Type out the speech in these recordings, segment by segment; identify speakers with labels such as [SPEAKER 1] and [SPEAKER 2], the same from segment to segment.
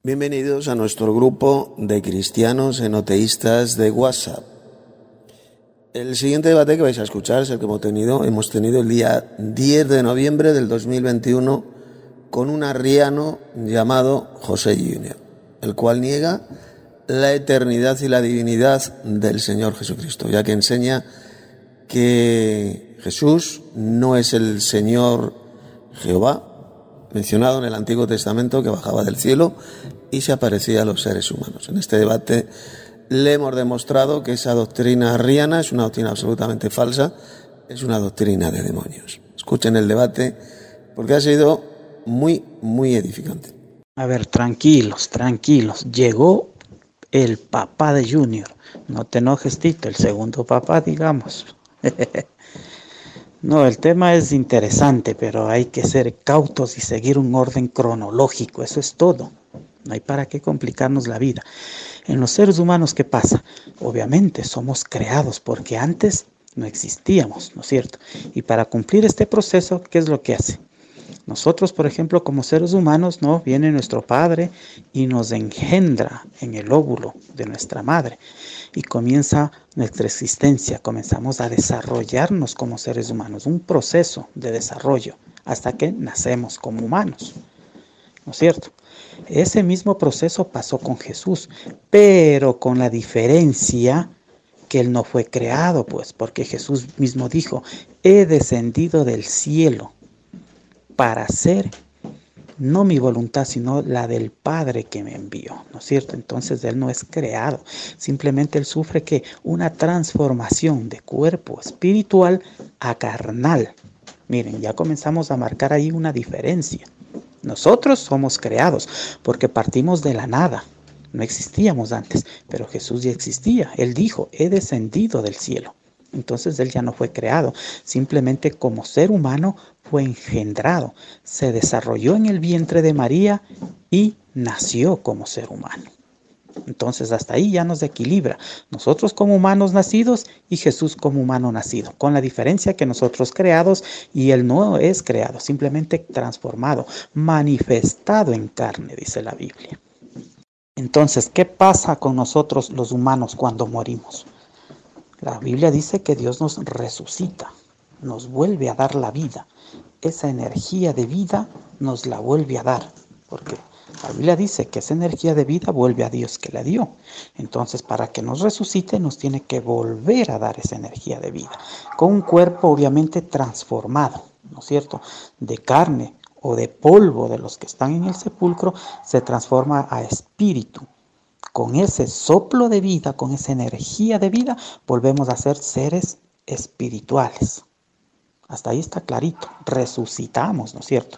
[SPEAKER 1] Bienvenidos a nuestro grupo de cristianos enoteístas de WhatsApp. El siguiente debate que vais a escuchar es el que hemos tenido el día 10 de noviembre del 2021 con un arriano llamado José Junior, el cual niega la eternidad y la divinidad del Señor Jesucristo, ya que enseña que Jesús no es el Señor Jehová, mencionado en el Antiguo Testamento, que bajaba del cielo y se aparecía a los seres humanos. En este debate le hemos demostrado que esa doctrina arriana es una doctrina absolutamente falsa, es una doctrina de demonios. Escuchen el debate porque ha sido muy edificante.
[SPEAKER 2] A ver, tranquilos. Llegó el papá de Junior. No te enojes, Tito, el segundo papá, digamos. No, el tema es interesante, pero hay que ser cautos y seguir un orden cronológico, eso es todo. No hay para qué complicarnos la vida. En los seres humanos, ¿qué pasa? Obviamente somos creados porque antes no existíamos, ¿no es cierto? Y para cumplir este proceso, ¿qué es lo que hace? Nosotros, por ejemplo, como seres humanos, ¿no? Viene nuestro padre y nos engendra en el óvulo de nuestra madre y comienza nuestra existencia, comenzamos a desarrollarnos como seres humanos, un proceso de desarrollo hasta que nacemos como humanos, ¿no es cierto? Ese mismo proceso pasó con Jesús, pero con la diferencia que Él no fue creado, pues, porque Jesús mismo dijo, he descendido del cielo para hacer no mi voluntad, sino la del Padre que me envió, ¿no es cierto? Entonces Él no es creado, simplemente Él sufre que una transformación de cuerpo espiritual a carnal. Miren, ya comenzamos a marcar ahí una diferencia. Nosotros somos creados porque partimos de la nada, no existíamos antes, pero Jesús ya existía. Él dijo, he descendido del cielo. Entonces Él ya no fue creado, simplemente como ser humano fue engendrado, se desarrolló en el vientre de María y nació como ser humano. Entonces hasta ahí ya nos equilibra, nosotros como humanos nacidos y Jesús como humano nacido, con la diferencia que nosotros creados y Él no es creado, simplemente transformado, manifestado en carne, dice la Biblia. Entonces, ¿qué pasa con nosotros los humanos cuando morimos? La Biblia dice que Dios nos resucita, nos vuelve a dar la vida. Esa energía de vida nos la vuelve a dar, porque la Biblia dice que esa energía de vida vuelve a Dios que la dio. Entonces, para que nos resucite, nos tiene que volver a dar esa energía de vida, con un cuerpo obviamente transformado, ¿no es cierto? De carne o de polvo de los que están en el sepulcro, se transforma a espíritu. Con ese soplo de vida, con esa energía de vida, volvemos a ser seres espirituales. Hasta ahí está clarito. Resucitamos, ¿no es cierto?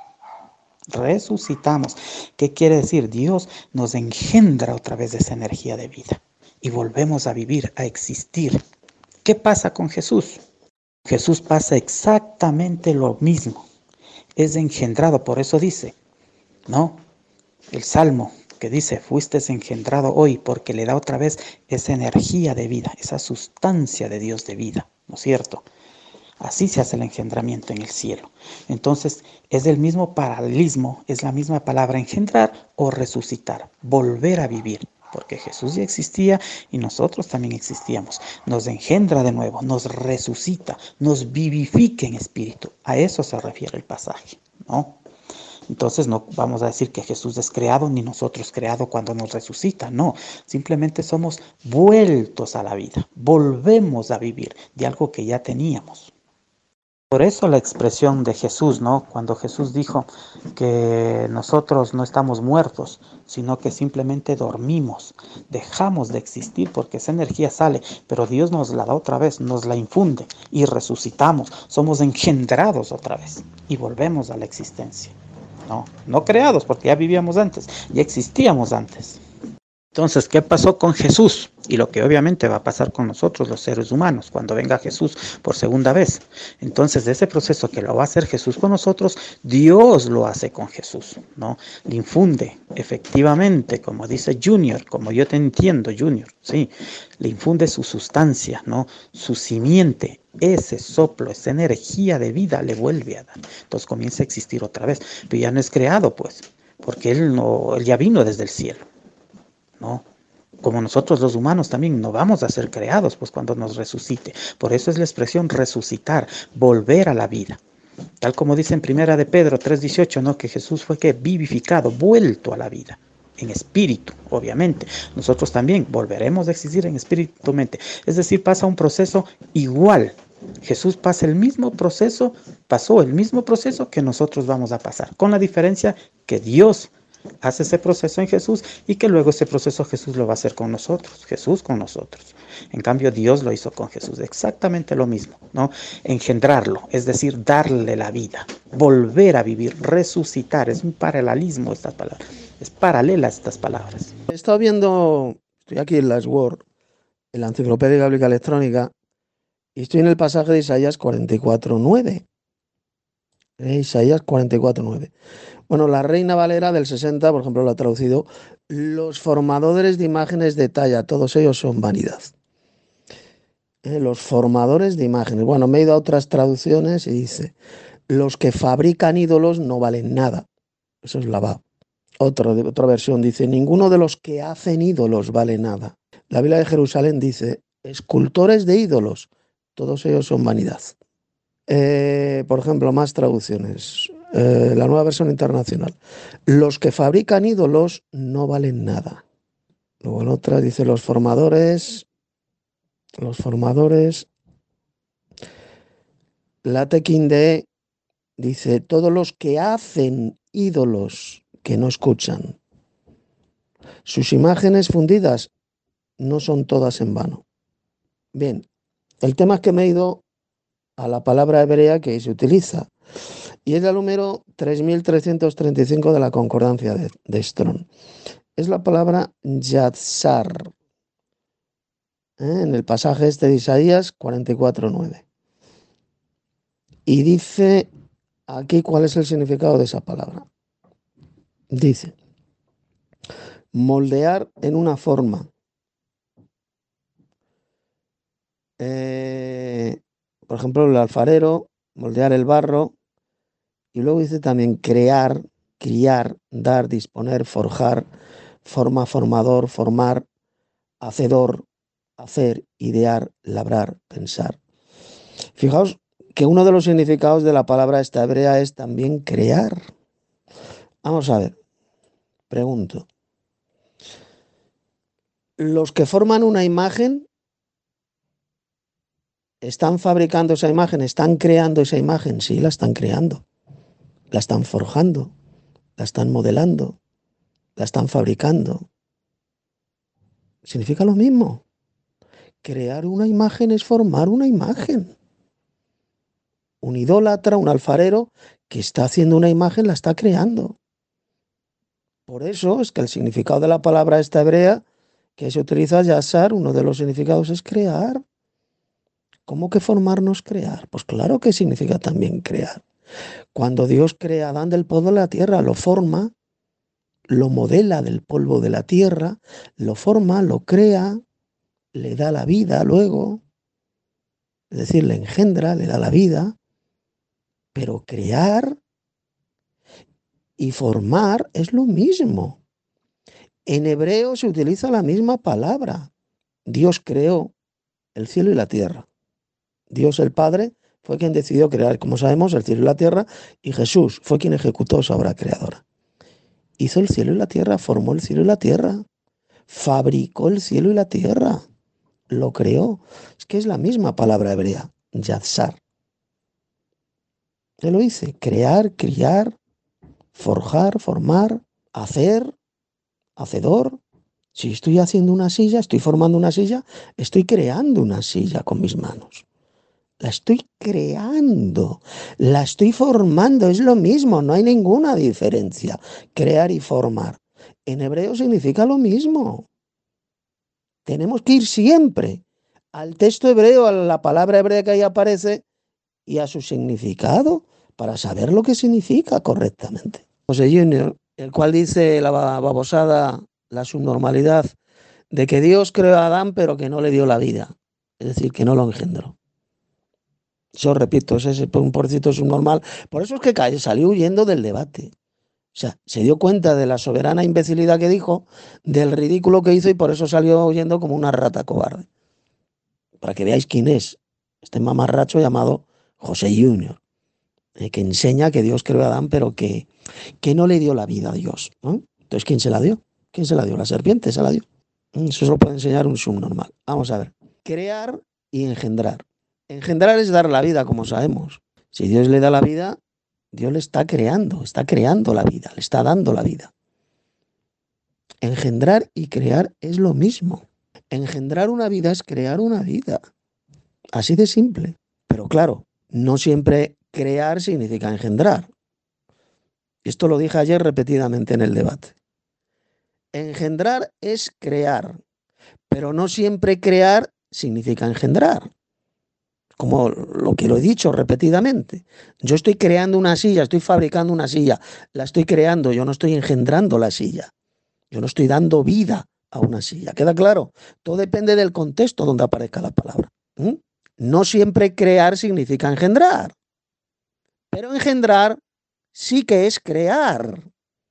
[SPEAKER 2] Resucitamos. ¿Qué quiere decir? Dios nos engendra otra vez esa energía de vida y volvemos a vivir, a existir. ¿Qué pasa con Jesús? Jesús pasa exactamente lo mismo. Es engendrado, por eso dice, ¿no? El Salmo que dice, fuiste engendrado hoy, porque le da otra vez esa energía de vida, esa sustancia de Dios de vida, ¿no es cierto? Así se hace el engendramiento en el cielo. Entonces, es el mismo paralelismo, es la misma palabra engendrar o resucitar, volver a vivir, porque Jesús ya existía y nosotros también existíamos. Nos engendra de nuevo, nos resucita, nos vivifica en espíritu. A eso se refiere el pasaje, ¿no? Entonces no vamos a decir que Jesús es creado ni nosotros creado cuando nos resucita, no, simplemente somos vueltos a la vida, volvemos a vivir de algo que ya teníamos. Por eso la expresión de Jesús, ¿no? Cuando Jesús dijo que nosotros no estamos muertos, sino que simplemente dormimos, dejamos de existir porque esa energía sale, pero Dios nos la da otra vez, nos la infunde y resucitamos, somos engendrados otra vez y volvemos a la existencia. No creados porque ya vivíamos antes, ya existíamos antes. Entonces, ¿qué pasó con Jesús? Y lo que obviamente va a pasar con nosotros, los seres humanos, cuando venga Jesús por segunda vez. Entonces, de ese proceso que lo va a hacer Jesús con nosotros, Dios lo hace con Jesús, ¿no? Le infunde, efectivamente, como dice Junior, como yo te entiendo, Junior, sí, le infunde su sustancia, ¿no? Su simiente, ese soplo, esa energía de vida le vuelve a dar. Entonces comienza a existir otra vez, pero ya no es creado, pues. porque él ya vino desde el cielo, ¿no? Como nosotros los humanos también no vamos a ser creados pues cuando nos resucite. Por eso es la expresión resucitar, volver a la vida. Tal como dice en Primera de Pedro 3:18, ¿no? Que Jesús fue que vivificado, vuelto a la vida, en espíritu, obviamente. Nosotros también volveremos a existir en espíritu, mente. Es decir, pasa un proceso igual. Jesús pasó el mismo proceso que nosotros vamos a pasar, con la diferencia que Dios hace ese proceso en Jesús y que luego ese proceso Jesús lo va a hacer con nosotros, Jesús con nosotros. En cambio, Dios lo hizo con Jesús, exactamente lo mismo, ¿no? Engendrarlo, es decir, darle la vida, volver a vivir, resucitar, es un paralelismo estas palabras, es paralela estas palabras.
[SPEAKER 1] He estado viendo, estoy aquí en las Word, en la Enciclopedia Bíblica Electrónica, y estoy en el pasaje de Isaías 44:9. Isaías 44:9. Bueno, la Reina Valera del 60, por ejemplo, lo ha traducido: los formadores de imágenes de talla, todos ellos son vanidad. Los formadores de imágenes. Bueno, me he ido a otras traducciones y dice: los que fabrican ídolos no valen nada. Eso es la va. Otra versión dice: ninguno de los que hacen ídolos vale nada. La Biblia de Jerusalén dice: escultores de ídolos, todos ellos son vanidad. Por ejemplo, más traducciones. La Nueva Versión Internacional: los que fabrican ídolos no valen nada. Luego en otra dice: los formadores. La Tequinde dice: todos los que hacen ídolos que no escuchan. Sus imágenes fundidas no son todas en vano. Bien, el tema es que me he ido a la palabra hebrea que se utiliza, y es el número 3335 de la concordancia de Strong. Es la palabra yatzar, en el pasaje este de Isaías 44:9. Y dice aquí cuál es el significado de esa palabra. Dice: moldear en una forma. Por ejemplo, el alfarero, moldear el barro. Y luego dice también crear, criar, dar, disponer, forjar, forma, formador, formar, hacedor, hacer, idear, labrar, pensar. Fijaos que uno de los significados de la palabra esta hebrea es también crear. Vamos a ver, pregunto: ¿los que forman una imagen están fabricando esa imagen, están creando esa imagen? Sí, la están creando, la están forjando, la están modelando, la están fabricando. Significa lo mismo. Crear una imagen es formar una imagen. Un idólatra, un alfarero que está haciendo una imagen, la está creando. Por eso es que el significado de la palabra esta hebrea que se utiliza, yasar, uno de los significados es crear. ¿Cómo que formarnos, crear? Pues claro que significa también crear. Cuando Dios crea a Adán del polvo de la tierra, lo forma, lo modela del polvo de la tierra, lo forma, lo crea, le da la vida luego, es decir, le engendra, le da la vida. Pero crear y formar es lo mismo. En hebreo se utiliza la misma palabra. Dios creó el cielo y la tierra. Dios el Padre fue quien decidió crear, como sabemos, el cielo y la tierra, y Jesús fue quien ejecutó esa obra creadora. Hizo el cielo y la tierra, formó el cielo y la tierra, fabricó el cielo y la tierra, lo creó. Es que es la misma palabra hebrea, yatzar. Él lo dice: crear, criar, forjar, formar, hacer, hacedor. Si estoy haciendo una silla, estoy formando una silla, estoy creando una silla con mis manos. La estoy creando, la estoy formando, es lo mismo, no hay ninguna diferencia. Crear y formar. En hebreo significa lo mismo. Tenemos que ir siempre al texto hebreo, a la palabra hebrea que ahí aparece y a su significado para saber lo que significa correctamente. José Junior, el cual dice la babosada, la subnormalidad, de que Dios creó a Adán pero que no le dio la vida, es decir, que no lo engendró. Yo repito, ese un porcito subnormal. Por eso es que salió huyendo del debate. O sea, se dio cuenta de la soberana imbecilidad que dijo, del ridículo que hizo y por eso salió huyendo como una rata cobarde. Para que veáis quién es este mamarracho llamado José Junior, que enseña que Dios creó a Adán, pero que no le dio la vida a Dios, ¿no? Entonces, ¿quién se la dio? ¿Quién se la dio? La serpiente se la dio. Eso se lo puede enseñar un subnormal. Vamos a ver. Crear y engendrar. Engendrar es dar la vida, como sabemos. Si Dios le da la vida, Dios le está creando la vida, le está dando la vida. Engendrar y crear es lo mismo. Engendrar una vida es crear una vida. Así de simple. Pero claro, no siempre crear significa engendrar. Esto lo dije ayer repetidamente en el debate. Engendrar es crear, pero no siempre crear significa engendrar. Como lo que lo he dicho repetidamente. Yo estoy creando una silla, estoy fabricando una silla, la estoy creando, yo no estoy engendrando la silla. Yo no estoy dando vida a una silla. ¿Queda claro? Todo depende del contexto donde aparezca la palabra. No siempre crear significa engendrar. Pero engendrar sí que es crear.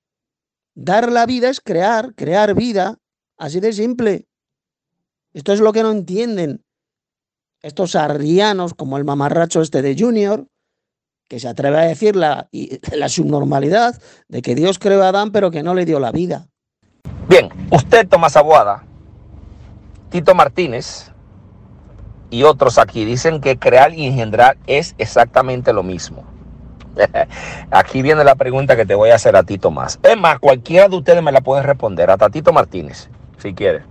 [SPEAKER 1] Dar la vida es crear vida. Así de simple. Esto es lo que no entienden estos arrianos como el mamarracho este de Junior, que se atreve a decir la subnormalidad de que Dios creó a Adán pero que no le dio la vida.
[SPEAKER 3] Bien, usted, Tomás Taboada, Tito Martínez y otros aquí dicen que crear y engendrar es exactamente lo mismo. Aquí viene la pregunta que te voy a hacer a ti, Tomás. Es más, cualquiera de ustedes me la puede responder, hasta Tito Martínez, si quiere.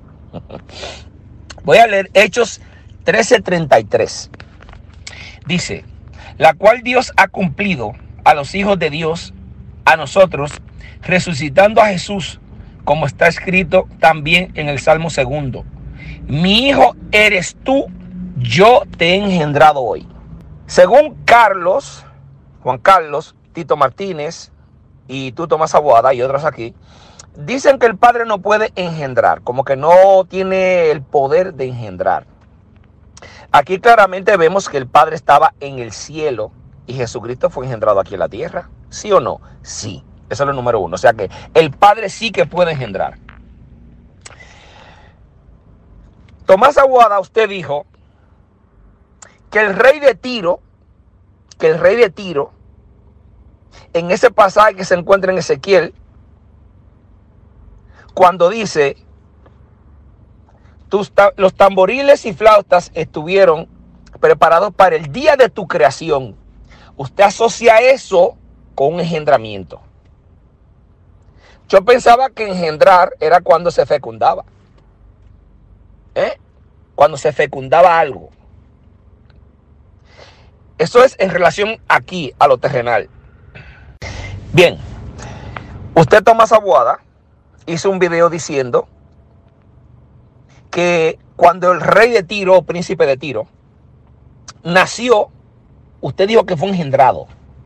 [SPEAKER 3] Voy a leer Hechos 13:33. Dice, la cual Dios ha cumplido a los hijos de Dios, a nosotros, resucitando a Jesús, como está escrito también en el Salmo 2. Mi hijo eres tú, yo te he engendrado hoy. Según Juan Carlos, Tito Martínez y tú, Tomás Taboada y otros aquí, dicen que el Padre no puede engendrar, como que no tiene el poder de engendrar. Aquí claramente vemos que el Padre estaba en el cielo y Jesucristo fue engendrado aquí en la tierra. ¿Sí o no? Sí. Eso es lo número uno. O sea que el Padre sí que puede engendrar. Tomás Taboada, usted dijo que el rey de Tiro, en ese pasaje que se encuentra en Ezequiel, cuando dice, los tamboriles y flautas estuvieron preparados para el día de tu creación. Usted asocia eso con un engendramiento. Yo pensaba que engendrar era cuando se fecundaba. Cuando se fecundaba algo. Eso es en relación aquí a lo terrenal. Bien, usted, Tomás Taboada, hizo un video diciendo que cuando el rey de Tiro, o príncipe de Tiro, nació, usted dijo que fue engendrado.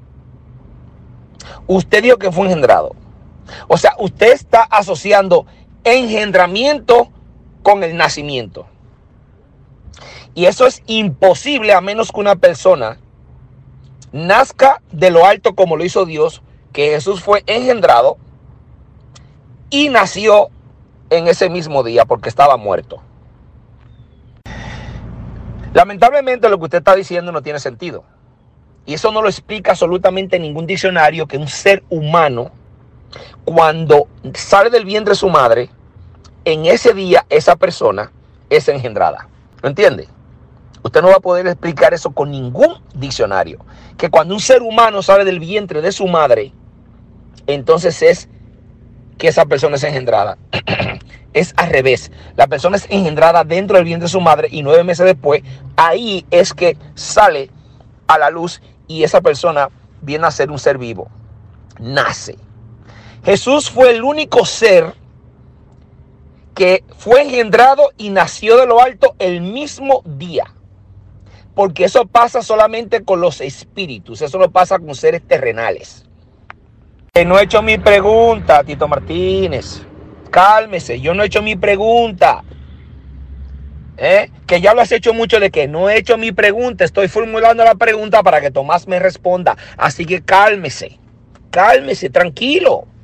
[SPEAKER 3] Usted dijo que fue engendrado. O sea, usted está asociando engendramiento con el nacimiento. Y eso es imposible a menos que una persona nazca de lo alto como lo hizo Dios, que Jesús fue engendrado y nació en ese mismo día porque estaba muerto. Lamentablemente lo que usted está diciendo no tiene sentido. Y eso no lo explica absolutamente ningún diccionario, que un ser humano, cuando sale del vientre de su madre, en ese día esa persona es engendrada. ¿Lo entiende? Usted no va a poder explicar eso con ningún diccionario. Que cuando un ser humano sale del vientre de su madre, entonces es que esa persona es engendrada. Es al revés. La persona es engendrada dentro del vientre de su madre y 9 meses después, ahí es que sale a la luz y esa persona viene a ser un ser vivo. Nace. Jesús fue el único ser que fue engendrado y nació de lo alto el mismo día. Porque eso pasa solamente con los espíritus. Eso no pasa con seres terrenales. Que no he hecho mi pregunta, Tito Martínez. Cálmese, yo no he hecho mi pregunta. Que ya lo has hecho mucho de que no he hecho mi pregunta. Estoy formulando la pregunta para que Tomás me responda. Así que cálmese. Cálmese, tranquilo.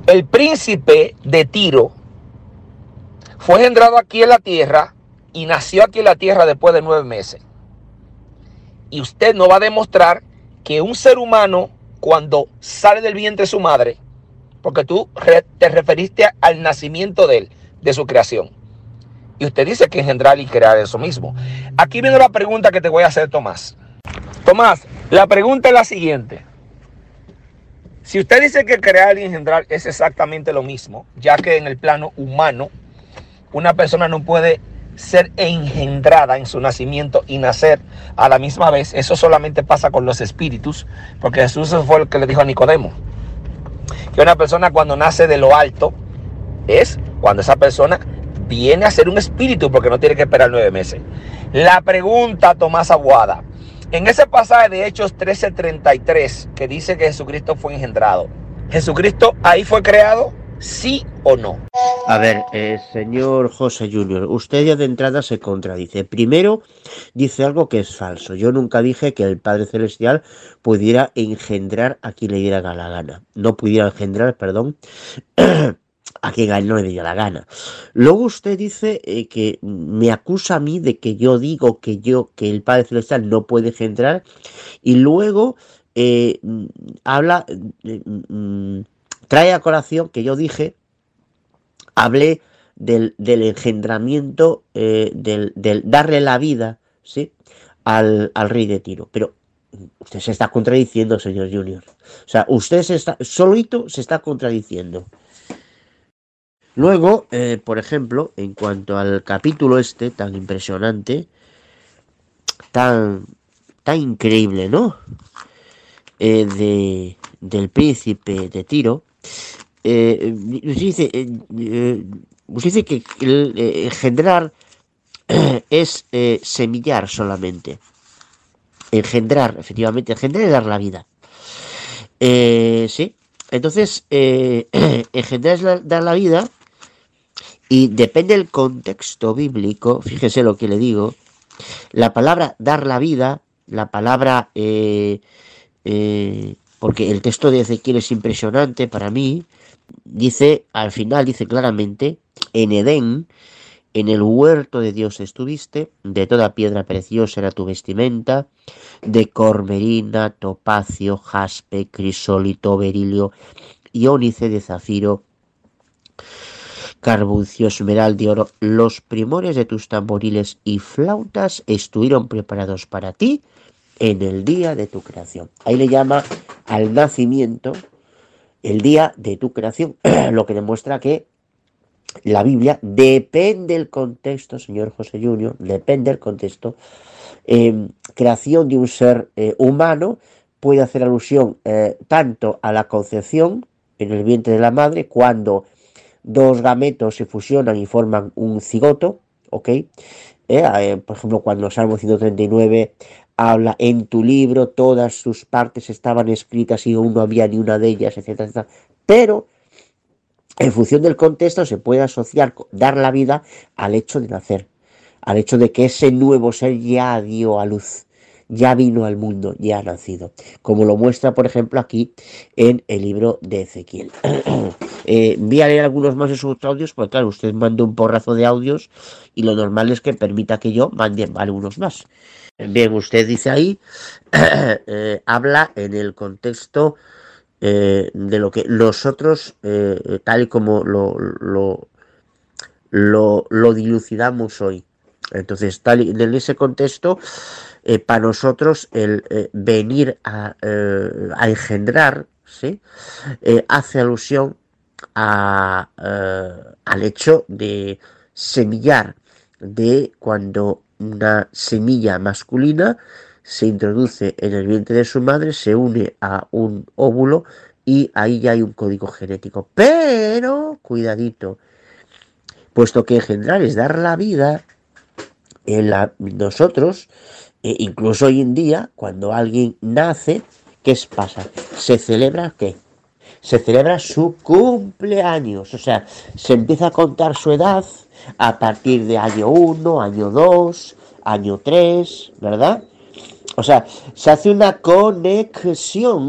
[SPEAKER 3] el príncipe de Tiro fue engendrado aquí en la tierra y nació aquí en la tierra después de 9 meses. Y usted no va a demostrar que un ser humano, cuando sale del vientre de su madre, porque tú te referiste al nacimiento de él, de su creación, y usted dice que engendrar y crear eso mismo. Aquí viene la pregunta que te voy a hacer, Tomás. Tomás, la pregunta es la siguiente. Si usted dice que crear y engendrar es exactamente lo mismo, ya que en el plano humano una persona no puede ser engendrada en su nacimiento y nacer a la misma vez, eso solamente pasa con los espíritus, porque Jesús fue el que le dijo a Nicodemo, que una persona cuando nace de lo alto es cuando esa persona viene a ser un espíritu, porque no tiene que esperar 9 meses. La pregunta, Tomás Aguada, en ese pasaje de Hechos 13:33, que dice que Jesucristo fue engendrado, ¿Jesucristo ahí fue creado? ¿Sí o no?
[SPEAKER 4] A ver, señor José Junior, usted ya de entrada se contradice. Primero, dice algo que es falso. Yo nunca dije que el Padre Celestial pudiera engendrar a quien le diera la gana. No pudiera engendrar, perdón, a quien no le diera la gana. Luego usted dice que me acusa a mí de que yo digo que el Padre Celestial no puede engendrar, y luego habla... trae a colación que yo hablé del engendramiento, del darle la vida, ¿sí?, al rey de Tiro. Pero usted se está contradiciendo, señor Junior. O sea, usted solito se está contradiciendo. Luego, por ejemplo, en cuanto al capítulo este tan impresionante, tan increíble, ¿no?, del príncipe de Tiro, usted dice que engendrar es semillar solamente. Engendrar, efectivamente, engendrar es dar la vida. Sí, entonces engendrar es dar la vida, y depende del contexto bíblico. Fíjese lo que le digo. La palabra dar la vida, la palabra... porque el texto de Ezequiel es impresionante para mí. Dice, al final dice claramente: en Edén, en el huerto de Dios estuviste, de toda piedra preciosa era tu vestimenta, de cormerina, topacio, jaspe, crisólito, berilio, iónice de zafiro, carbuncio, esmeralda de oro. Los primores de tus tamboriles y flautas estuvieron preparados para ti en el día de tu creación. Ahí le llama al nacimiento el día de tu creación, lo que demuestra que la Biblia, depende del contexto, señor José Junior, depende del contexto. Creación de un ser humano puede hacer alusión tanto a la concepción en el vientre de la madre, cuando dos gametos se fusionan y forman un cigoto, ¿ok? Por ejemplo, cuando Salmo 139 habla: en tu libro todas sus partes estaban escritas y aún no había ni una de ellas, etcétera, etcétera. Pero en función del contexto se puede asociar dar la vida al hecho de nacer, al hecho de que ese nuevo ser ya dio a luz, ya vino al mundo, ya ha nacido, como lo muestra, por ejemplo, aquí en el libro de Ezequiel. Voy a leer algunos más de sus audios, porque claro, usted manda un porrazo de audios y lo normal es que permita que yo mande algunos más. Bien, usted dice ahí, habla en el contexto de lo que nosotros, tal y como lo dilucidamos hoy. Entonces, en ese contexto, para nosotros el venir a engendrar, ¿sí?, hace alusión al hecho de semillar, de cuando una semilla masculina se introduce en el vientre de su madre, se une a un óvulo y ahí ya hay un código genético. Pero, cuidadito, puesto que engendrar es dar la vida, nosotros, incluso hoy en día, cuando alguien nace, ¿qué pasa? ¿Se celebra qué? Se celebra su cumpleaños, o sea, se empieza a contar su edad a partir de año 1, año 2, año 3, ¿verdad? O sea, se hace una conexión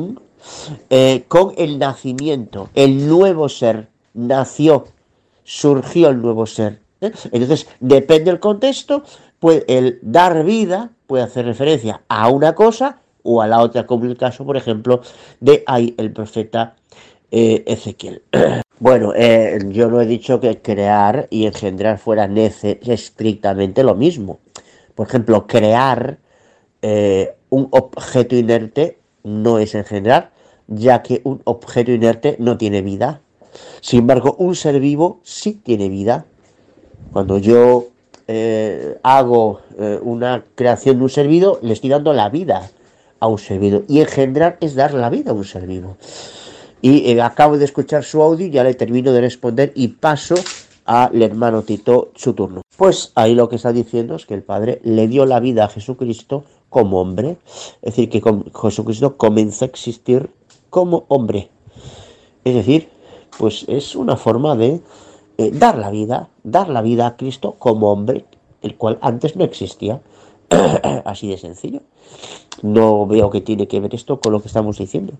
[SPEAKER 4] con el nacimiento, el nuevo ser nació, surgió el nuevo ser. Entonces, depende del contexto, pues el dar vida puede hacer referencia a una cosa o a la otra, como el caso, por ejemplo, de ahí el profeta Ezequiel. Bueno, yo no he dicho que crear y engendrar fuera estrictamente lo mismo. Por ejemplo, crear un objeto inerte no es engendrar, ya que un objeto inerte no tiene vida. Sin embargo, un ser vivo sí tiene vida. Cuando yo hago una creación de un ser vivo, le estoy dando la vida a un ser vivo. Y engendrar es dar la vida a un ser vivo. Y acabo de escuchar su audio, ya le termino de responder y paso al hermano Tito su turno. Pues ahí lo que está diciendo es que el Padre le dio la vida a Jesucristo como hombre. Es decir, que Jesucristo comenzó a existir como hombre. Es decir, pues es una forma de dar la vida a Cristo como hombre, el cual antes no existía. Así de sencillo. No veo que tiene que ver esto con lo que estamos diciendo.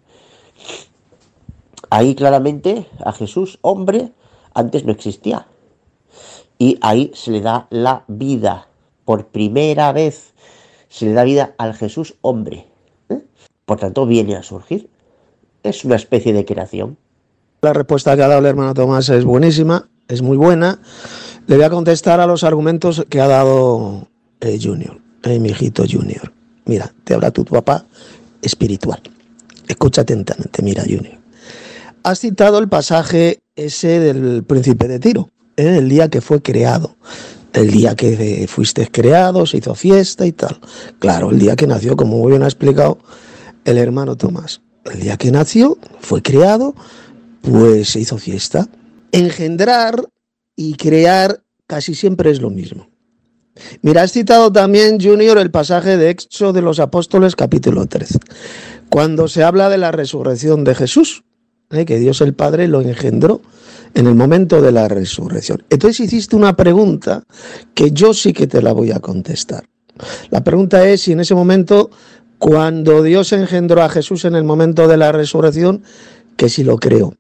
[SPEAKER 4] Ahí claramente a Jesús, hombre, antes no existía. Y ahí se le da la vida. Por primera vez se le da vida al Jesús hombre. Por tanto, viene a surgir. Es una especie de creación.
[SPEAKER 1] La respuesta que ha dado el hermano Tomás es buenísima, es muy buena. Le voy a contestar a los argumentos que ha dado Junior, mi hijito Junior. Mira, te habla tu papá espiritual. Escucha atentamente, mira, Junior. Has citado el pasaje ese del príncipe de Tiro, el día que fue creado, el día que fuiste creado, se hizo fiesta y tal. Claro, el día que nació, como muy bien ha explicado el hermano Tomás. El día que nació, fue creado, pues se hizo fiesta. Engendrar y crear casi siempre es lo mismo. Mira, has citado también, Junior, el pasaje de Hechos de los Apóstoles, capítulo 13, cuando se habla de la resurrección de Jesús, que Dios el Padre lo engendró en el momento de la resurrección. Entonces hiciste una pregunta que yo sí que te la voy a contestar. La pregunta es si en ese momento, cuando Dios engendró a Jesús en el momento de la resurrección, que si lo creó.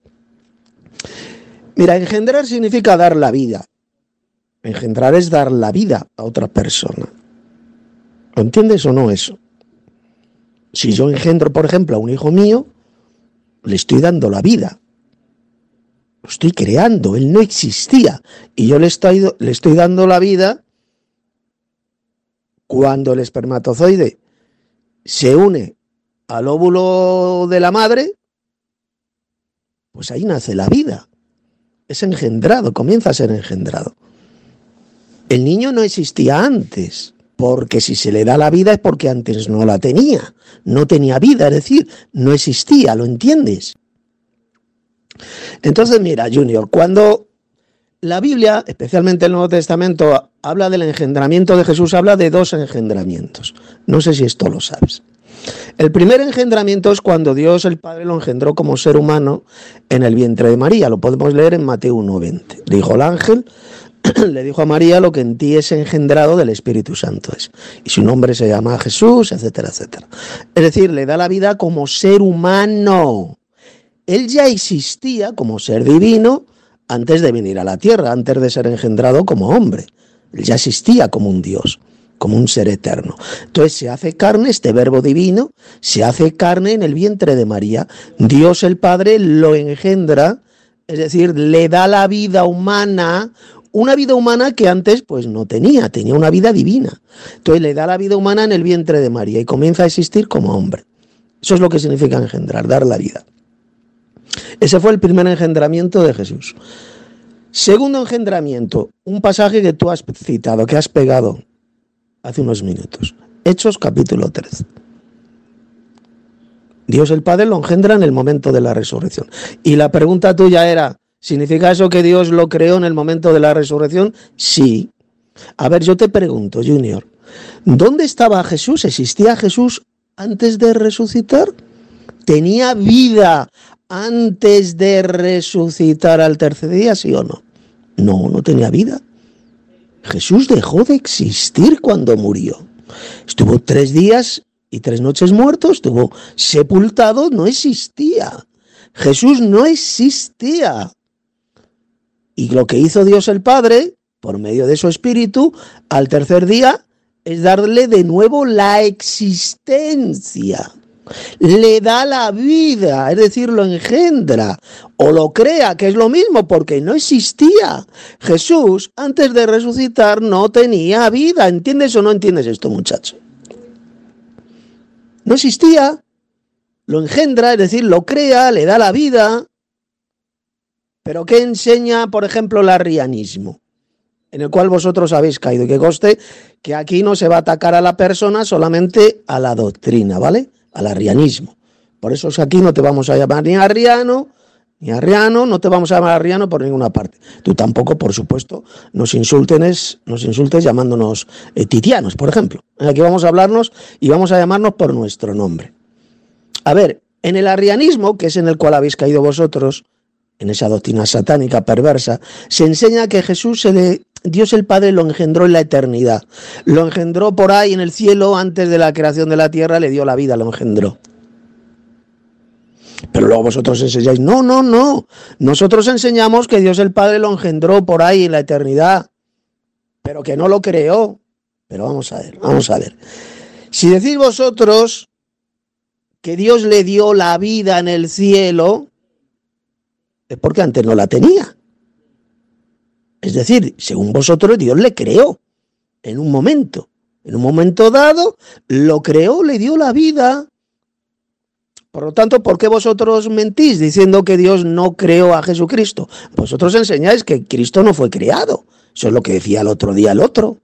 [SPEAKER 1] Mira, engendrar significa dar la vida. Engendrar es dar la vida a otra persona. ¿Lo entiendes o no eso? Si yo engendro, por ejemplo, a un hijo mío, le estoy dando la vida. Lo estoy creando, él no existía. Y yo le estoy dando la vida cuando el espermatozoide se une al óvulo de la madre, pues ahí nace la vida. Es engendrado, comienza a ser engendrado. El niño no existía antes, porque si se le da la vida es porque antes no la tenía. No tenía vida, es decir, no existía, ¿lo entiendes? Entonces, mira, Junior, cuando la Biblia, especialmente el Nuevo Testamento, habla del engendramiento de Jesús, habla de dos engendramientos. No sé si esto lo sabes. El primer engendramiento es cuando Dios el Padre lo engendró como ser humano en el vientre de María. Lo podemos leer en Mateo 1:20. Dijo el ángel, le dijo a María, lo que en ti es engendrado del Espíritu Santo es. Y su nombre se llama Jesús, etcétera, etcétera. Es decir, le da la vida como ser humano. Él ya existía como ser divino antes de venir a la tierra, antes de ser engendrado como hombre. Él ya existía como un Dios, como un ser eterno. Entonces se hace carne, este verbo divino, se hace carne en el vientre de María. Dios el Padre lo engendra, es decir, le da la vida humana, una vida humana que antes pues no tenía una vida divina. Entonces le da la vida humana en el vientre de María y comienza a existir como hombre. Eso es lo que significa engendrar, dar la vida. Ese fue el primer engendramiento de Jesús. Segundo engendramiento, un pasaje que tú has citado, que has pegado hace unos minutos. Hechos capítulo 13. Dios el Padre lo engendra en el momento de la resurrección. Y la pregunta tuya era, ¿significa eso que Dios lo creó en el momento de la resurrección? Sí. A ver, yo te pregunto, Junior, ¿dónde estaba Jesús? ¿Existía Jesús antes de resucitar? ¿Tenía vida antes de resucitar al tercer día, sí o no? No, no tenía vida. Jesús dejó de existir cuando murió. Estuvo 3 días y 3 noches muerto, estuvo sepultado, no existía. Jesús no existía. Y lo que hizo Dios el Padre, por medio de su Espíritu, al tercer día, es darle de nuevo la existencia. Le da la vida, es decir, lo engendra o lo crea, que es lo mismo, porque no existía. Jesús, antes de resucitar, no tenía vida. ¿Entiendes o no entiendes esto, muchacho? No existía, lo engendra, es decir, lo crea, le da la vida. ¿Pero qué enseña, por ejemplo, el arrianismo? En el cual vosotros habéis caído. Y que conste que aquí no se va a atacar a la persona, solamente a la doctrina, ¿vale? Al arrianismo. Por eso aquí no te vamos a llamar ni arriano, no te vamos a llamar arriano por ninguna parte. Tú tampoco, por supuesto, nos insultes llamándonos titianos, por ejemplo. Aquí vamos a hablarnos y vamos a llamarnos por nuestro nombre. A ver, en el arrianismo, que es en el cual habéis caído vosotros, en esa doctrina satánica perversa, se enseña que Dios el Padre lo engendró en la eternidad. Lo engendró por ahí en el cielo, antes de la creación de la tierra, le dio la vida, lo engendró. Pero luego vosotros enseñáis, no. Nosotros enseñamos que Dios el Padre lo engendró por ahí en la eternidad, pero que no lo creó. Pero vamos a ver. Si decís vosotros que Dios le dio la vida en el cielo, es porque antes no la tenía. Es decir, según vosotros, Dios le creó en un momento dado, lo creó, le dio la vida. Por lo tanto, ¿por qué vosotros mentís diciendo que Dios no creó a Jesucristo? Vosotros enseñáis que Cristo no fue creado. Eso es lo que decía el otro día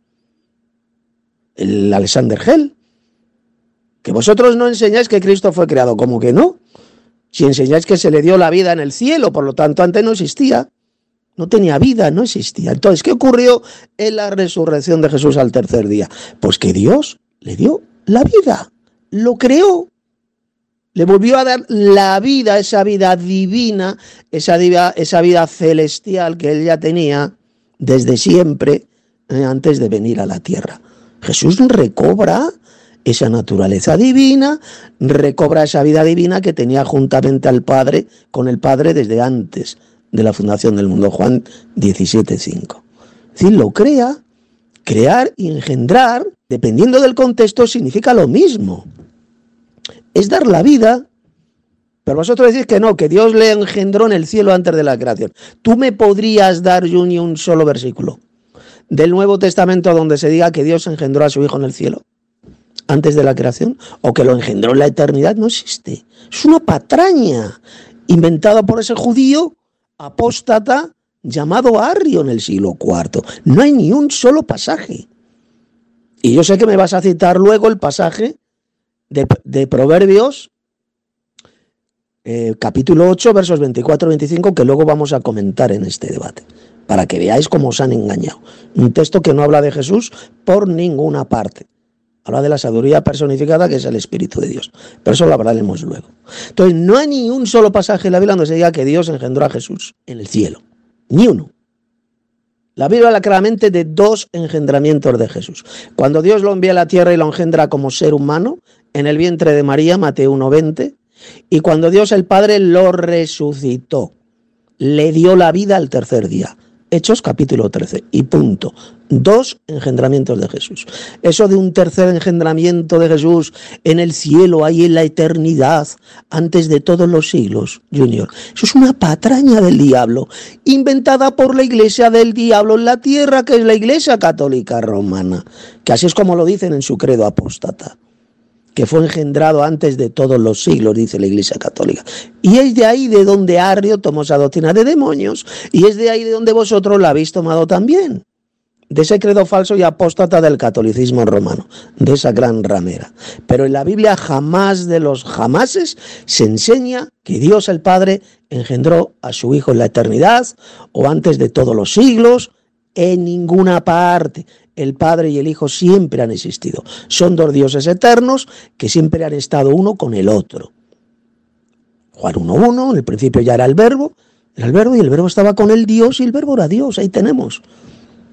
[SPEAKER 1] el Alexander Hell. Que vosotros no enseñáis que Cristo fue creado. ¿Cómo que no? Si enseñáis que se le dio la vida en el cielo, por lo tanto antes no existía, no tenía vida, no existía. Entonces, ¿qué ocurrió en la resurrección de Jesús al tercer día? Pues que Dios le dio la vida, lo creó, le volvió a dar la vida, esa vida divina, esa vida celestial que él ya tenía desde siempre, antes de venir a la tierra. Jesús recobra esa naturaleza divina, recobra esa vida divina que tenía juntamente al Padre, con el Padre desde antes de la fundación del mundo, Juan 17:5. Es decir, lo crea, crear y engendrar, dependiendo del contexto, significa lo mismo. Es dar la vida, pero vosotros decís que no, que Dios le engendró en el cielo antes de la creación. ¿Tú me podrías dar, Juni, un solo versículo del Nuevo Testamento donde se diga que Dios engendró a su Hijo en el cielo antes de la creación, o que lo engendró en la eternidad? No existe. Es una patraña inventada por ese judío apóstata llamado Arrio en el siglo IV. No hay ni un solo pasaje. Y yo sé que me vas a citar luego el pasaje de Proverbios, capítulo 8, versos 24-25, que luego vamos a comentar en este debate, para que veáis cómo os han engañado. Un texto que no habla de Jesús por ninguna parte. Habla de la sabiduría personificada, que es el Espíritu de Dios. Pero eso lo hablaremos luego. Entonces, no hay ni un solo pasaje en la Biblia donde se diga que Dios engendró a Jesús en el cielo. Ni uno. La Biblia habla claramente de 2 engendramientos de Jesús. Cuando Dios lo envía a la tierra y lo engendra como ser humano, en el vientre de María, Mateo 1:20, y cuando Dios el Padre lo resucitó, le dio la vida al tercer día. Hechos capítulo 13 y punto. 2 engendramientos de Jesús. Eso de un tercer engendramiento de Jesús en el cielo, ahí en la eternidad, antes de todos los siglos, Junior, eso es una patraña del diablo, inventada por la iglesia del diablo en la tierra, que es la Iglesia Católica Romana, que así es como lo dicen en su credo apóstata, que fue engendrado antes de todos los siglos, dice la Iglesia Católica. Y es de ahí de donde Arrio tomó esa doctrina de demonios, y es de ahí de donde vosotros la habéis tomado también, de ese credo falso y apóstata del catolicismo romano, de esa gran ramera. Pero en la Biblia jamás de los jamases se enseña que Dios el Padre engendró a su Hijo en la eternidad, o antes de todos los siglos, en ninguna parte. El Padre y el Hijo siempre han existido. Son 2 dioses eternos que siempre han estado uno con el otro. Juan 1:1, en el principio ya era el verbo y el verbo estaba con el Dios y el verbo era Dios. Ahí tenemos.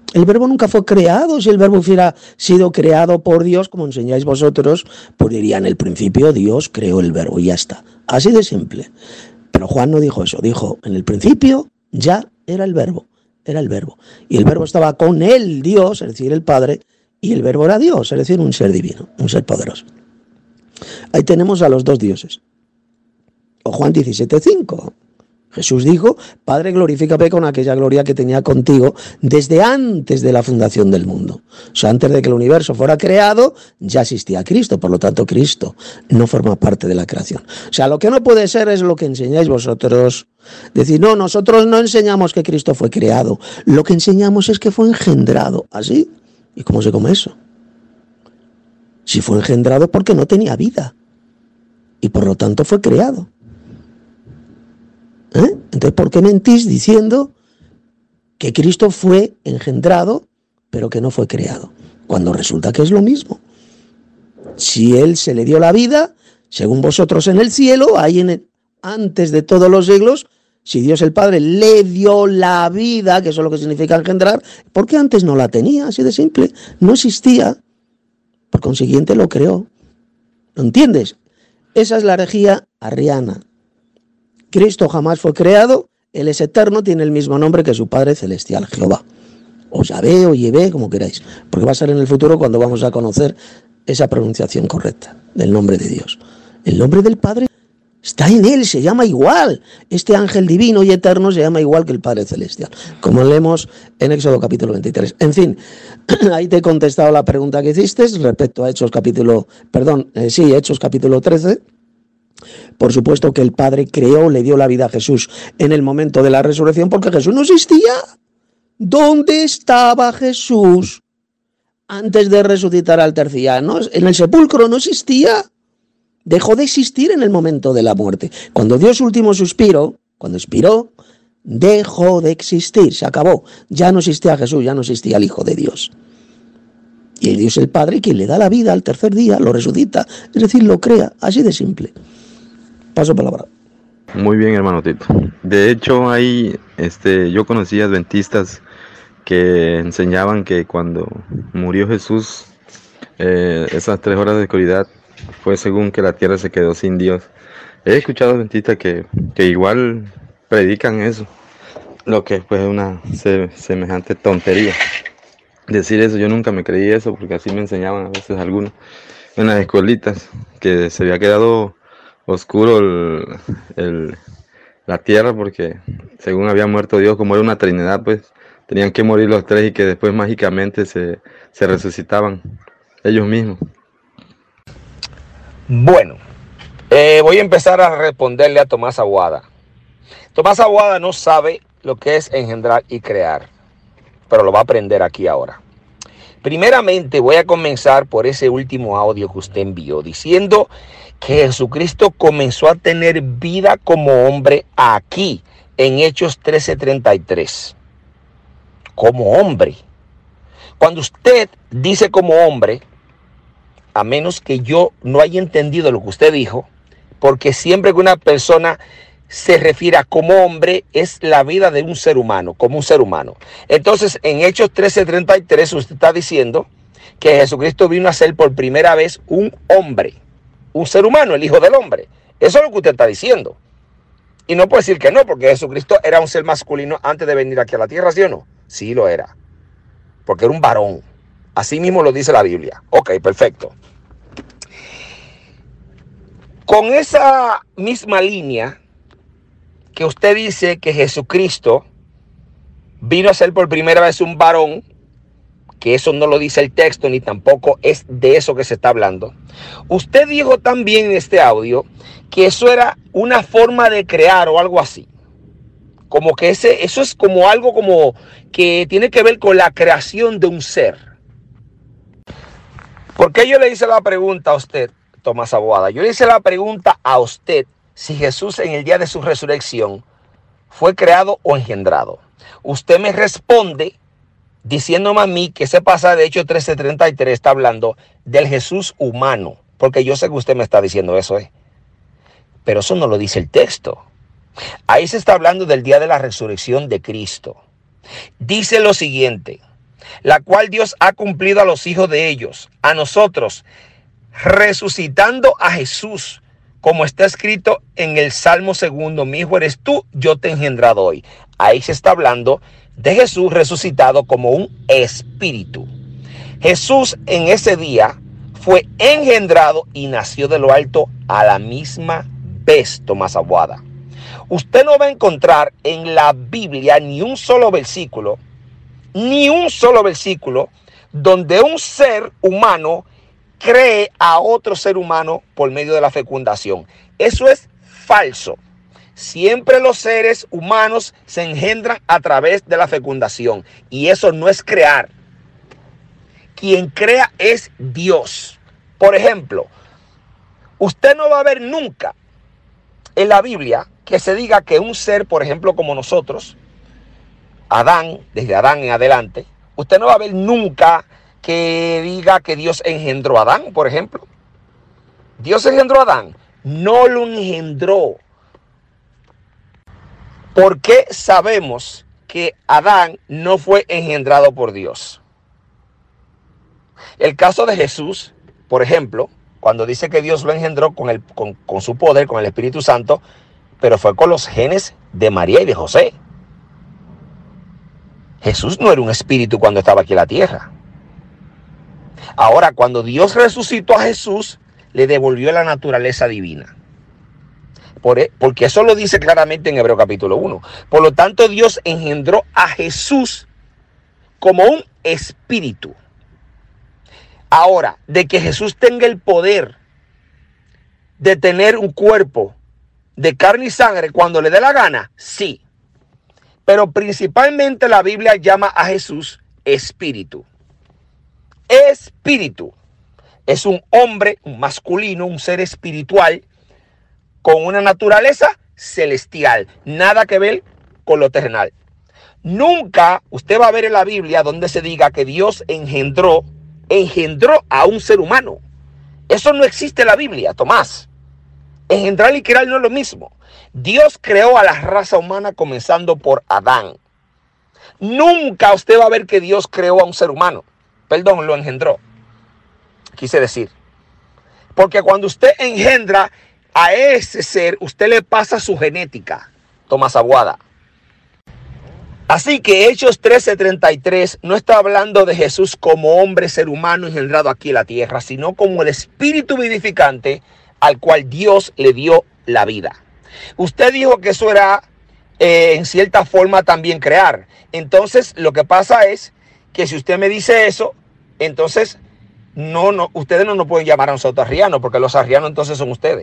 [SPEAKER 1] El verbo nunca fue creado. Si el verbo hubiera sido creado por Dios, como enseñáis vosotros, pues diría en el principio Dios creó el verbo y ya está. Así de simple. Pero Juan no dijo eso. Dijo, en el principio ya era el verbo. Era el verbo. Y el verbo estaba con el Dios, es decir, el Padre, y el verbo era Dios, es decir, un ser divino, un ser poderoso. Ahí tenemos a los dos dioses. O Juan 17:5. Jesús dijo, Padre, glorifícame con aquella gloria que tenía contigo desde antes de la fundación del mundo. O sea, antes de que el universo fuera creado, ya existía Cristo. Por lo tanto, Cristo no forma parte de la creación. O sea, lo que no puede ser es lo que enseñáis vosotros. Decir, no, nosotros no enseñamos que Cristo fue creado. Lo que enseñamos es que fue engendrado. ¿Así? ¿Y cómo se come eso? Si fue engendrado porque no tenía vida. Y por lo tanto fue creado. Entonces, ¿por qué mentís diciendo que Cristo fue engendrado, pero que no fue creado? Cuando resulta que es lo mismo. Si Él se le dio la vida, según vosotros en el cielo, antes de todos los siglos, si Dios el Padre le dio la vida, que eso es lo que significa engendrar, ¿por qué antes no la tenía? Así de simple. No existía. Por consiguiente lo creó. ¿Lo entiendes? Esa es la herejía arriana. Cristo jamás fue creado, Él es eterno, tiene el mismo nombre que su Padre Celestial, Jehová. O Yahvé o Yevé, como queráis, porque va a ser en el futuro cuando vamos a conocer esa pronunciación correcta del nombre de Dios. El nombre del Padre está en Él, se llama igual. Este ángel divino y eterno se llama igual que el Padre Celestial, como leemos en Éxodo capítulo 23. En fin, ahí te he contestado la pregunta que hiciste respecto a Hechos capítulo 13. Por supuesto que el Padre creó, le dio la vida a Jesús en el momento de la resurrección, porque Jesús no existía. ¿Dónde estaba Jesús antes de resucitar al tercer día? En el sepulcro no existía. Dejó de existir en el momento de la muerte. Cuando dio su último suspiro, cuando expiró, dejó de existir, se acabó. Ya no existía Jesús, ya no existía el Hijo de Dios. Y el Dios el Padre, quien le da la vida al tercer día, lo resucita, es decir, lo crea, así de simple. Paso palabra.
[SPEAKER 5] Muy bien, hermano Tito. De hecho, yo conocí adventistas que enseñaban que cuando murió Jesús, esas 3 horas de oscuridad fue según que la tierra se quedó sin Dios. He escuchado adventistas que igual predican eso, lo que pues es una semejante tontería. Decir eso, yo nunca me creí eso, porque así me enseñaban a veces algunos en las escuelitas, que se había quedado oscuro la tierra, porque según había muerto Dios, como era una trinidad, pues tenían que morir los 3 y que después mágicamente se resucitaban ellos mismos.
[SPEAKER 3] Bueno, voy a empezar a responderle a Tomás Aguada. Tomás Aguada no sabe lo que es engendrar y crear, pero lo va a aprender aquí ahora. Primeramente voy a comenzar por ese último audio que usted envió, diciendo que Jesucristo comenzó a tener vida como hombre aquí, en Hechos 13:33. Como hombre. Cuando usted dice como hombre, a menos que yo no haya entendido lo que usted dijo, porque siempre que una persona se refiere a como hombre, es la vida de un ser humano, como un ser humano. Entonces, en Hechos 13:33, usted está diciendo que Jesucristo vino a ser por primera vez un hombre, un ser humano, el Hijo del Hombre. Eso es lo que usted está diciendo. Y no puede decir que no, porque Jesucristo era un ser masculino antes de venir aquí a la tierra, ¿sí o no? Sí lo era, porque era un varón. Así mismo lo dice la Biblia. Ok, perfecto. Con esa misma línea que usted dice que Jesucristo vino a ser por primera vez un varón, que eso no lo dice el texto ni tampoco es de eso que se está hablando. Usted dijo también en este audio que eso era una forma de crear o algo así. Como que eso es como algo como que tiene que ver con la creación de un ser. ¿Por qué yo le hice la pregunta a usted, Tomás Aguada? Yo le hice la pregunta a usted si Jesús en el día de su resurrección fue creado o engendrado. Usted me responde diciéndome a mí que ese pasaje de Hechos 13:33 está hablando del Jesús humano, porque yo sé que usted me está diciendo eso, pero eso no lo dice el texto. Ahí se está hablando del día de la resurrección de Cristo. Dice lo siguiente: la cual Dios ha cumplido a los hijos de ellos, a nosotros, resucitando a Jesús, como está escrito en el Salmo 2, mi hijo eres tú, yo te he engendrado hoy. Ahí se está hablando de Jesús resucitado como un espíritu. Jesús en ese día fue engendrado y nació de lo alto a la misma vez, Tomás Aguada. Usted no va a encontrar en la Biblia ni un solo versículo donde un ser humano cree a otro ser humano por medio de la fecundación. Eso es falso. Siempre los seres humanos se engendran a través de la fecundación. Y eso no es crear. Quien crea es Dios. Por ejemplo, usted no va a ver nunca en la Biblia que se diga que un ser, por ejemplo, como nosotros, Adán, desde Adán en adelante, usted no va a ver nunca que diga que Dios engendró a Adán, por ejemplo. Dios engendró a Adán, no lo engendró. ¿Por qué sabemos que Adán no fue engendrado por Dios? El caso de Jesús, por ejemplo, cuando dice que Dios lo engendró con su poder, con el Espíritu Santo, pero fue con los genes de María y de José. Jesús no era un espíritu cuando estaba aquí en la tierra. Ahora, cuando Dios resucitó a Jesús, le devolvió la naturaleza divina. Porque eso lo dice claramente en Hebreos capítulo 1. Por lo tanto, Dios engendró a Jesús como un espíritu. Ahora, de que Jesús tenga el poder de tener un cuerpo de carne y sangre cuando le dé la gana, sí. Pero principalmente la Biblia llama a Jesús espíritu. Espíritu es un hombre, un masculino, un ser espiritual con una naturaleza celestial. Nada que ver con lo terrenal. Nunca usted va a ver en la Biblia donde se diga que Dios engendró a un ser humano. Eso no existe en la Biblia, Tomás. Engendrar y crear no es lo mismo. Dios creó a la raza humana comenzando por Adán. Nunca usted va a ver que Dios creó a un ser humano. Perdón, lo engendró. Quise decir. Porque cuando usted engendra a ese ser, usted le pasa su genética. Tomás Aguada. Así que Hechos 13:33 no está hablando de Jesús como hombre, ser humano engendrado aquí en la tierra, sino como el espíritu vivificante al cual Dios le dio la vida. Usted dijo que eso era en cierta forma también crear. Entonces lo que pasa es que si usted me dice eso, entonces ustedes no nos pueden llamar a nosotros arrianos, porque los arrianos entonces son ustedes.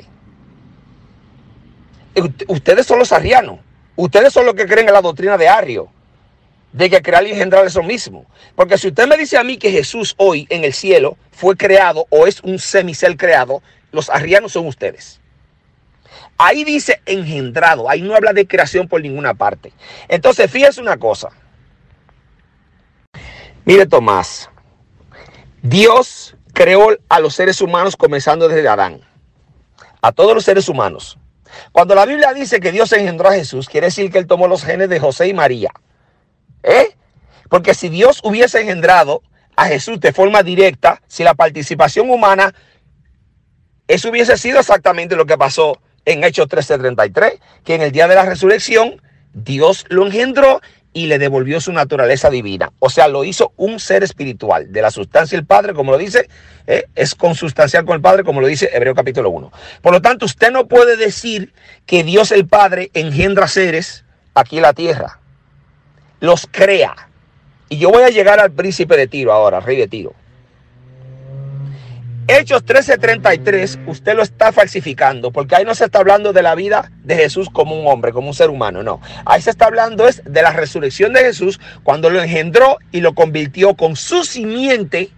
[SPEAKER 3] Ustedes son los arrianos. Ustedes son los que creen en la doctrina de Arrio, de que crear y engendrar es lo mismo. Porque si usted me dice a mí que Jesús hoy en el cielo fue creado o es un semiser creado, los arrianos son ustedes. Ahí dice engendrado, ahí no habla de creación por ninguna parte. Entonces fíjese una cosa. Mire, Tomás, Dios creó a los seres humanos comenzando desde Adán. A todos los seres humanos. Cuando la Biblia dice que Dios engendró a Jesús, quiere decir que él tomó los genes de José y María. Porque si Dios hubiese engendrado a Jesús de forma directa, sin la participación humana, eso hubiese sido exactamente lo que pasó en Hechos 13:33, que en el día de la resurrección Dios lo engendró y le devolvió su naturaleza divina. O sea, lo hizo un ser espiritual, de la sustancia del Padre, como lo dice, es consustancial con el Padre, como lo dice Hebreos capítulo 1. Por lo tanto, usted no puede decir que Dios el Padre engendra seres aquí en la tierra. Los crea. Y yo voy a llegar al príncipe de Tiro ahora, rey de Tiro. Hechos 13:33, usted lo está falsificando, porque ahí no se está hablando de la vida de Jesús como un hombre, como un ser humano, no. Ahí se está hablando es de la resurrección de Jesús, cuando lo engendró y lo convirtió con su simiente,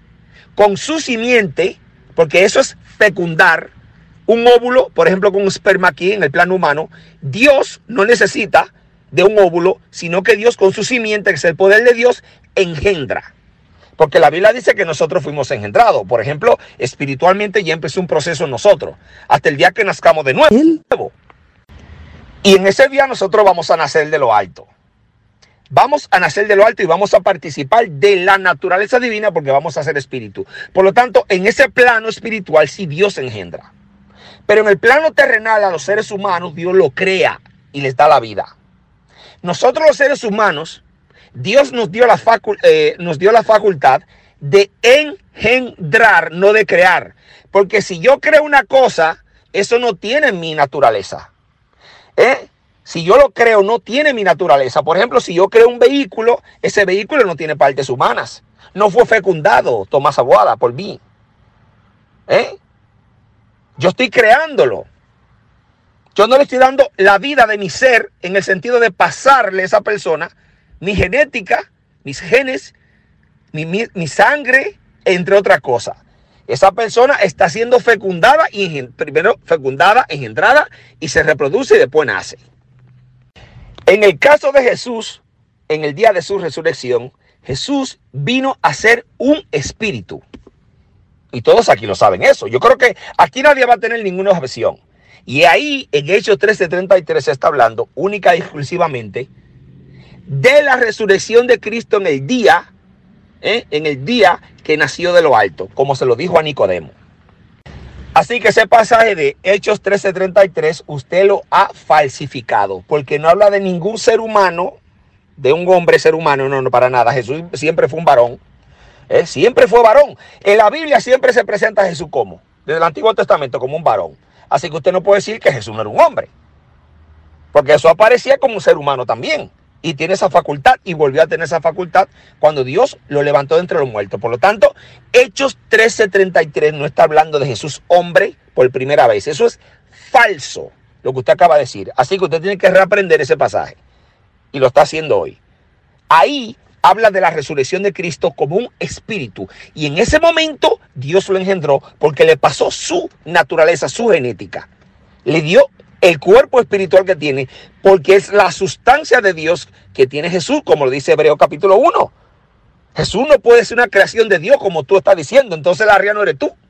[SPEAKER 3] porque eso es fecundar un óvulo, por ejemplo, con un esperma aquí en el plano humano. Dios no necesita de un óvulo, sino que Dios con su simiente, que es el poder de Dios, engendra. Porque la Biblia dice que nosotros fuimos engendrados. Por ejemplo, espiritualmente ya empezó un proceso en nosotros, hasta el día que nazcamos de nuevo. Y en ese día nosotros vamos a nacer de lo alto. Vamos a nacer de lo alto y vamos a participar de la naturaleza divina porque vamos a ser espíritu. Por lo tanto, en ese plano espiritual sí Dios engendra. Pero en el plano terrenal a los seres humanos Dios lo crea y les da la vida. Nosotros los seres humanos, Dios nos dio la facultad de engendrar, no de crear. Porque si yo creo una cosa, eso no tiene mi naturaleza. Si yo lo creo, no tiene mi naturaleza. Por ejemplo, si yo creo un vehículo, ese vehículo no tiene partes humanas. No fue fecundado, Tomás Aguada, por mí. Yo estoy creándolo. Yo no le estoy dando la vida de mi ser en el sentido de pasarle a esa persona mi genética, mis genes, mi sangre, entre otras cosas. Esa persona está siendo fecundada, primero fecundada, engendrada y se reproduce y después nace. En el caso de Jesús, en el día de su resurrección, Jesús vino a ser un espíritu. Y todos aquí lo saben eso. Yo creo que aquí nadie va a tener ninguna objeción. Y ahí en Hechos 13:33 se está hablando única y exclusivamente de la resurrección de Cristo en el día que nació de lo alto, como se lo dijo a Nicodemo. Así que ese pasaje de Hechos 13:33 usted lo ha falsificado, porque no habla de ningún ser humano, de un hombre ser humano, no, para nada. Jesús siempre fue un varón, siempre fue varón. En la Biblia siempre se presenta a Jesús como, desde el Antiguo Testamento, como un varón. Así que usted no puede decir que Jesús no era un hombre, porque eso aparecía como un ser humano también. Y tiene esa facultad y volvió a tener esa facultad cuando Dios lo levantó de entre los muertos. Por lo tanto, Hechos 13:33 no está hablando de Jesús hombre por primera vez. Eso es falso, lo que usted acaba de decir. Así que usted tiene que reaprender ese pasaje. Y lo está haciendo hoy. Ahí habla de la resurrección de Cristo como un espíritu. Y en ese momento Dios lo engendró porque le pasó su naturaleza, su genética. Le dio el cuerpo espiritual que tiene, porque es la sustancia de Dios que tiene Jesús, como lo dice Hebreos capítulo 1. Jesús no puede ser una creación de Dios como tú estás diciendo, entonces la ría no eres tú.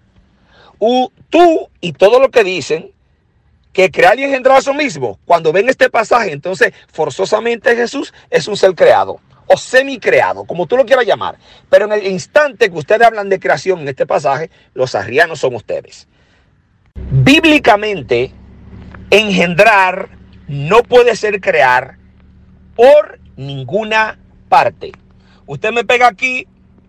[SPEAKER 3] Tú y todo lo que dicen que crear y engendrar eso mismo, cuando ven este pasaje, entonces forzosamente Jesús es un ser creado o semicreado, como tú lo quieras llamar. Pero en el instante que ustedes hablan de creación en este pasaje, los arrianos son ustedes. Bíblicamente, engendrar no puede ser crear por ninguna parte. Usted me pega aquí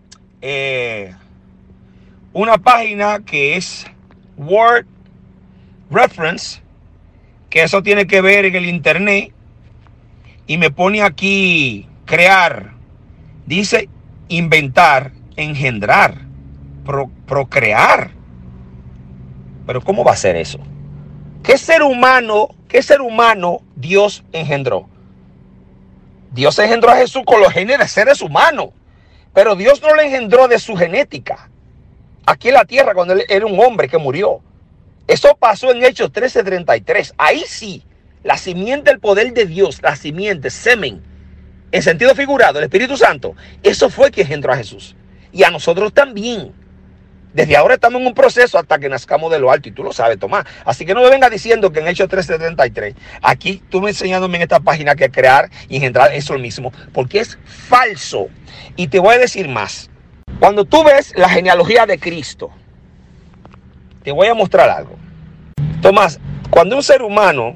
[SPEAKER 3] una página que es Word Reference, que eso tiene que ver en el internet, y me pone aquí crear. Dice inventar, engendrar, procrear. Pero ¿cómo va a ser eso? ¿Qué ser humano Dios engendró? Dios engendró a Jesús con los genes de seres humanos, pero Dios no le engendró de su genética aquí en la tierra cuando él era un hombre que murió. Eso pasó en Hechos 13:33. Ahí sí, la simiente, el poder de Dios, la simiente, semen, en sentido figurado, el Espíritu Santo, eso fue quien engendró a Jesús. Y a nosotros también. Desde ahora estamos en un proceso hasta que nazcamos de lo alto, y tú lo sabes, Tomás. Así que no me vengas diciendo que en Hechos 13:33, aquí tú me enseñándome en esta página que crear y engendrar eso mismo, porque es falso. Y te voy a decir más. Cuando tú ves la genealogía de Cristo, te voy a mostrar algo. Tomás, cuando un ser humano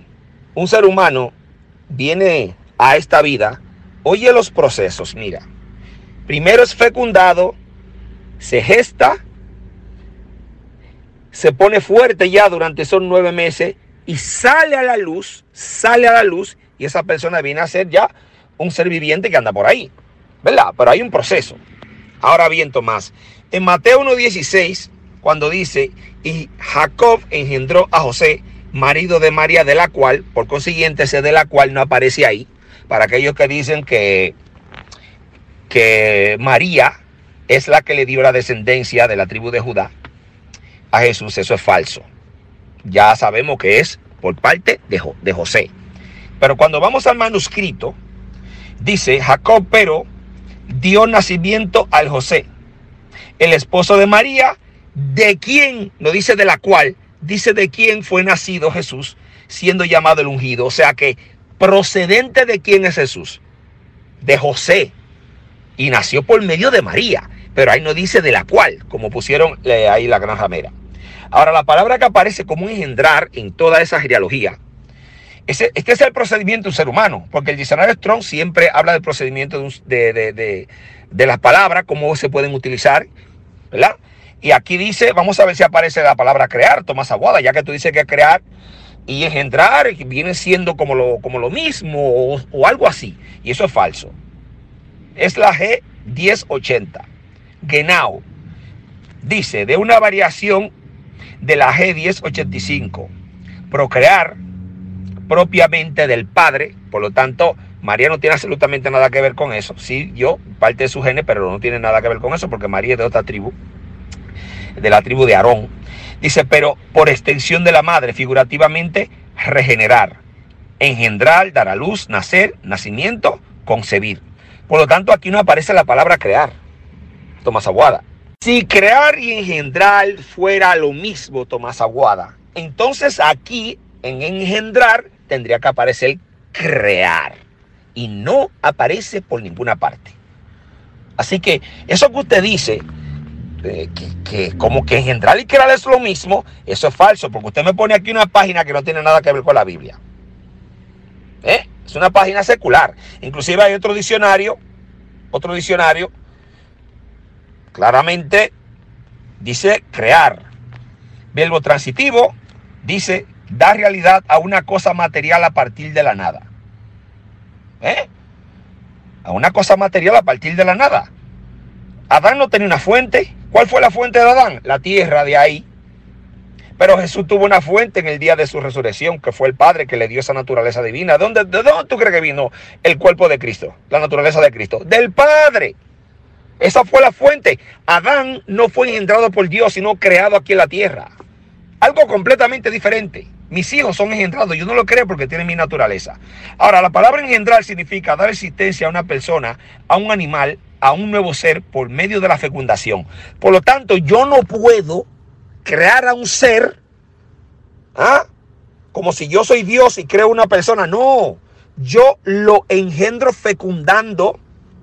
[SPEAKER 3] viene a esta vida, oye los procesos, mira. Primero es fecundado, se gesta, se pone fuerte ya durante esos 9 meses y sale a la luz, y esa persona viene a ser ya un ser viviente que anda por ahí, ¿verdad? Pero hay un proceso. Ahora bien, Tomás, en Mateo 1:16, cuando dice, y Jacob engendró a José, marido de María, de la cual, por consiguiente, ese de la cual no aparece ahí, para aquellos que dicen que María es la que le dio la descendencia de la tribu de Judá a Jesús, eso es falso. Ya sabemos que es por parte de José. Pero cuando vamos al manuscrito, dice, Jacob pero dio nacimiento al José, el esposo de María, de quien, no dice de la cual, dice de quien fue nacido Jesús, siendo llamado el ungido. O sea que procedente de quién es Jesús, de José y nació por medio de María, pero ahí no dice de la cual, como pusieron ahí la Gran Ramera. Ahora, la palabra que aparece como engendrar en toda esa genealogía, este es el procedimiento de un ser humano, porque el diccionario Strong siempre habla del procedimiento de las palabras, cómo se pueden utilizar, ¿verdad? Y aquí dice, vamos a ver si aparece la palabra crear, Tomás Aguada, ya que tú dices que crear y engendrar viene siendo como lo mismo o algo así, y eso es falso. Es la G1080, Genau, dice, de una variación de la G1085, procrear propiamente del padre, por lo tanto, María no tiene absolutamente nada que ver con eso. Sí, parte de su genes, pero no tiene nada que ver con eso, porque María es de otra tribu, de la tribu de Aarón. Dice, pero por extensión de la madre, figurativamente, regenerar, engendrar, dar a luz, nacer, nacimiento, concebir. Por lo tanto, aquí no aparece la palabra crear, Tomás Aguada. Si crear y engendrar fuera lo mismo, Tomás Aguada, entonces aquí, en engendrar, tendría que aparecer crear. Y no aparece por ninguna parte. Así que eso que usted dice, que como que engendrar y crear es lo mismo, eso es falso, porque usted me pone aquí una página que no tiene nada que ver con la Biblia. Es una página secular. Inclusive hay otro diccionario, claramente dice crear. Verbo transitivo dice dar realidad a una cosa material a partir de la nada. A una cosa material a partir de la nada. Adán no tenía una fuente. ¿Cuál fue la fuente de Adán? La tierra de ahí. Pero Jesús tuvo una fuente en el día de su resurrección, que fue el Padre que le dio esa naturaleza divina. ¿De dónde tú crees que vino el cuerpo de Cristo? La naturaleza de Cristo. Del Padre. Esa fue la fuente. Adán no fue engendrado por Dios, sino creado aquí en la tierra. Algo completamente diferente. Mis hijos son engendrados. Yo no lo creo porque tienen mi naturaleza. Ahora, la palabra engendrar significa dar existencia a una persona, a un animal, a un nuevo ser por medio de la fecundación. Por lo tanto, yo no puedo crear a un ser como si yo soy Dios y creo una persona. No, yo lo engendro fecundando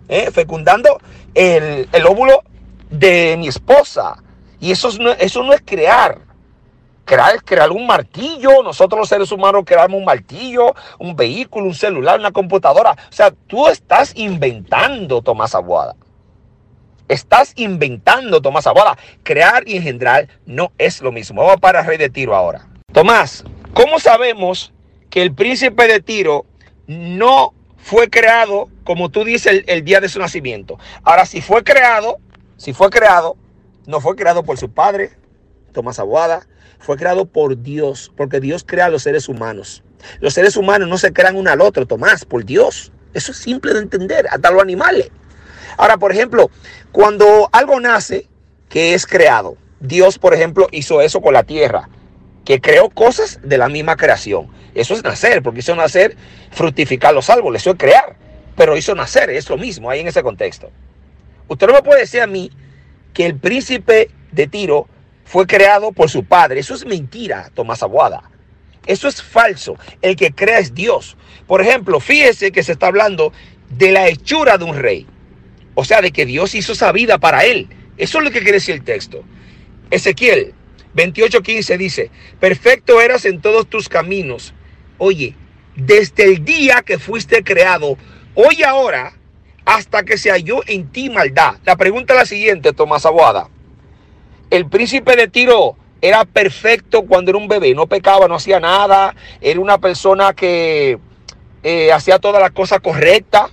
[SPEAKER 3] el óvulo de mi esposa. Y eso no es crear. Crear es crear un martillo. Nosotros los seres humanos creamos un martillo, un vehículo, un celular, una computadora. O sea, tú estás inventando, Tomás Aguada. Estás inventando, Tomás Aguada. Crear y engendrar no es lo mismo. Vamos para el rey de Tiro ahora. Tomás, ¿cómo sabemos que el príncipe de Tiro no fue creado, como tú dices, el día de su nacimiento? Ahora, si fue creado, no fue creado por su padre, Tomás Aguada. Fue creado por Dios, porque Dios crea a los seres humanos. Los seres humanos no se crean uno al otro, Tomás, por Dios. Eso es simple de entender, hasta los animales. Ahora, por ejemplo, cuando algo nace, que es creado. Dios, por ejemplo, hizo eso con la tierra, que creó cosas de la misma creación. Eso es nacer, porque hizo nacer, fructificar los árboles, eso es crear. Pero hizo nacer, es lo mismo ahí en ese contexto. Usted no me puede decir a mí que el príncipe de Tiro fue creado por su padre. Eso es mentira, Tomás Aguada. Eso es falso. El que crea es Dios. Por ejemplo, fíjese que se está hablando de la hechura de un rey. O sea, de que Dios hizo esa vida para él. Eso es lo que quiere decir el texto. Ezequiel 28:15 dice, perfecto eras en todos tus caminos. Oye, desde el día que fuiste creado, hoy ahora, hasta que se halló en ti maldad. La pregunta es la siguiente, Tomás Aguada. El príncipe de Tiro era perfecto cuando era un bebé, no pecaba, no hacía nada, era una persona que hacía todas las cosas correctas,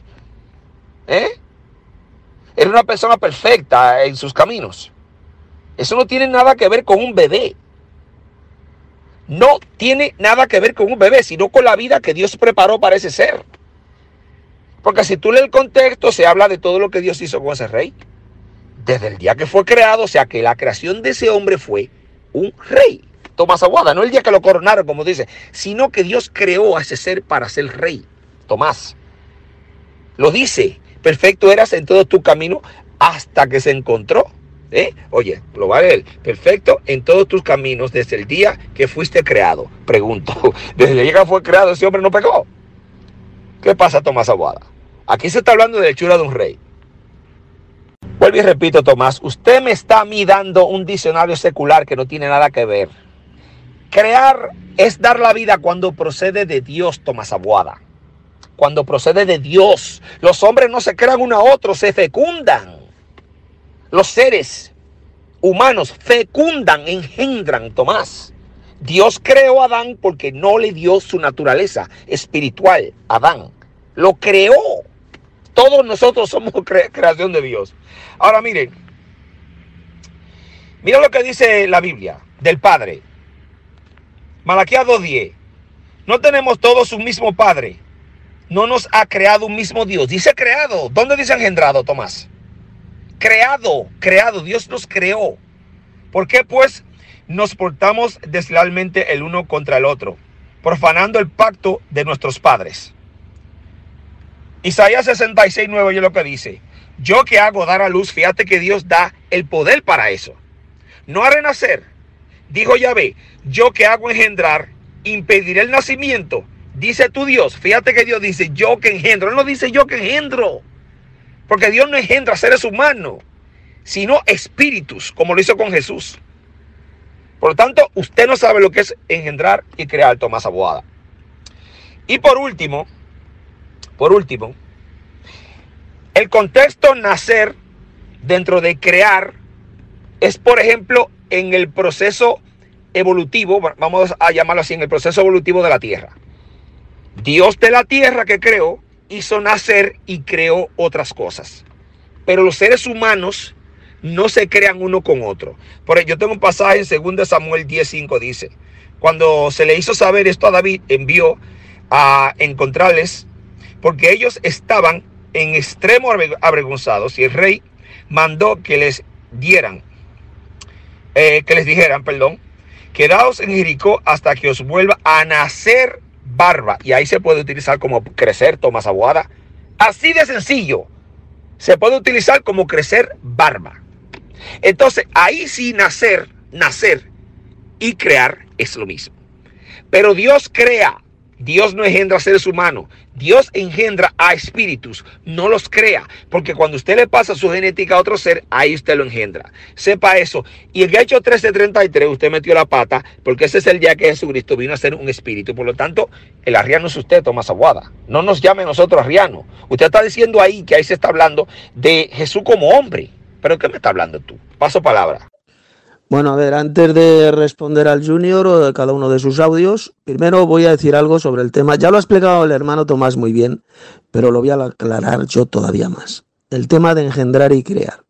[SPEAKER 3] era una persona perfecta en sus caminos. Eso no tiene nada que ver con un bebé. No tiene nada que ver con un bebé, sino con la vida que Dios preparó para ese ser. Porque si tú lees el contexto, se habla de todo lo que Dios hizo con ese rey. Desde el día que fue creado, o sea que la creación de ese hombre fue un rey. Tomás Aguada, no el día que lo coronaron, como dice, sino que Dios creó a ese ser para ser rey. Tomás, lo dice, perfecto eras en todo tu camino hasta que se encontró. Oye, lo va a leer, perfecto en todos tus caminos desde el día que fuiste creado. Pregunto, desde el día que fue creado ese hombre no pecó. ¿Qué pasa, Tomás Aguada? Aquí se está hablando de la hechura de un rey. Vuelvo y repito, Tomás, usted me está a mí dando un diccionario secular que no tiene nada que ver. Crear es dar la vida cuando procede de Dios, Tomás Abuada. Cuando procede de Dios. Los hombres no se crean uno a otro, se fecundan. Los seres humanos fecundan, engendran, Tomás. Dios creó a Adán porque no le dio su naturaleza espiritual a Adán. Lo creó. Todos nosotros somos creación de Dios. Ahora miren lo que dice la Biblia del Padre. Malaquías 2:10. No tenemos todos un mismo Padre. No nos ha creado un mismo Dios. Dice creado. ¿Dónde dice engendrado, Tomás? Creado. Dios nos creó. ¿Por qué pues nos portamos deslealmente el uno contra el otro, profanando el pacto de nuestros padres? Isaías 66:9 oye lo que dice. Yo que hago dar a luz, fíjate que Dios da el poder para eso. No a renacer. Dijo Yahvé, yo que hago engendrar, impediré el nacimiento. Dice tu Dios, fíjate que Dios dice yo que engendro. Él no dice yo que engendro. Porque Dios no engendra seres humanos, sino espíritus, como lo hizo con Jesús. Por lo tanto, usted no sabe lo que es engendrar y crear, Tomás Abuada. Y por último, el contexto nacer dentro de crear es, por ejemplo, en el proceso evolutivo, vamos a llamarlo así, en el proceso evolutivo de la Tierra. Dios de la Tierra que creó, hizo nacer y creó otras cosas. Pero los seres humanos no se crean uno con otro. Por ejemplo, yo tengo un pasaje en 2 Samuel 10:5, dice, cuando se le hizo saber esto a David, envió a encontrarles, porque ellos estaban en extremo avergonzados, y el rey mandó que les dijeran, quedaos en Jericó hasta que os vuelva a nacer barba. Y ahí se puede utilizar como crecer, Tomás Abuada. Así de sencillo. Se puede utilizar como crecer barba. Entonces, ahí sí nacer y crear es lo mismo. Pero Dios crea. Dios no engendra seres humanos. Dios engendra a espíritus, no los crea. Porque cuando usted le pasa su genética a otro ser, ahí usted lo engendra. Sepa eso. Y en Hechos 13:33 usted metió la pata, porque ese es el día que Jesucristo vino a ser un espíritu. Por lo tanto, el arriano es usted, Tomás Abuada. No nos llame a nosotros arriano. Usted está diciendo ahí que ahí se está hablando de Jesús como hombre. ¿Pero qué me está hablando tú? Paso palabra.
[SPEAKER 1] Bueno, a ver, antes de responder al Junior o de cada uno de sus audios, primero voy a decir algo sobre el tema. Ya lo ha explicado el hermano Tomás muy bien, pero lo voy a aclarar yo todavía más. El tema de engendrar y crear.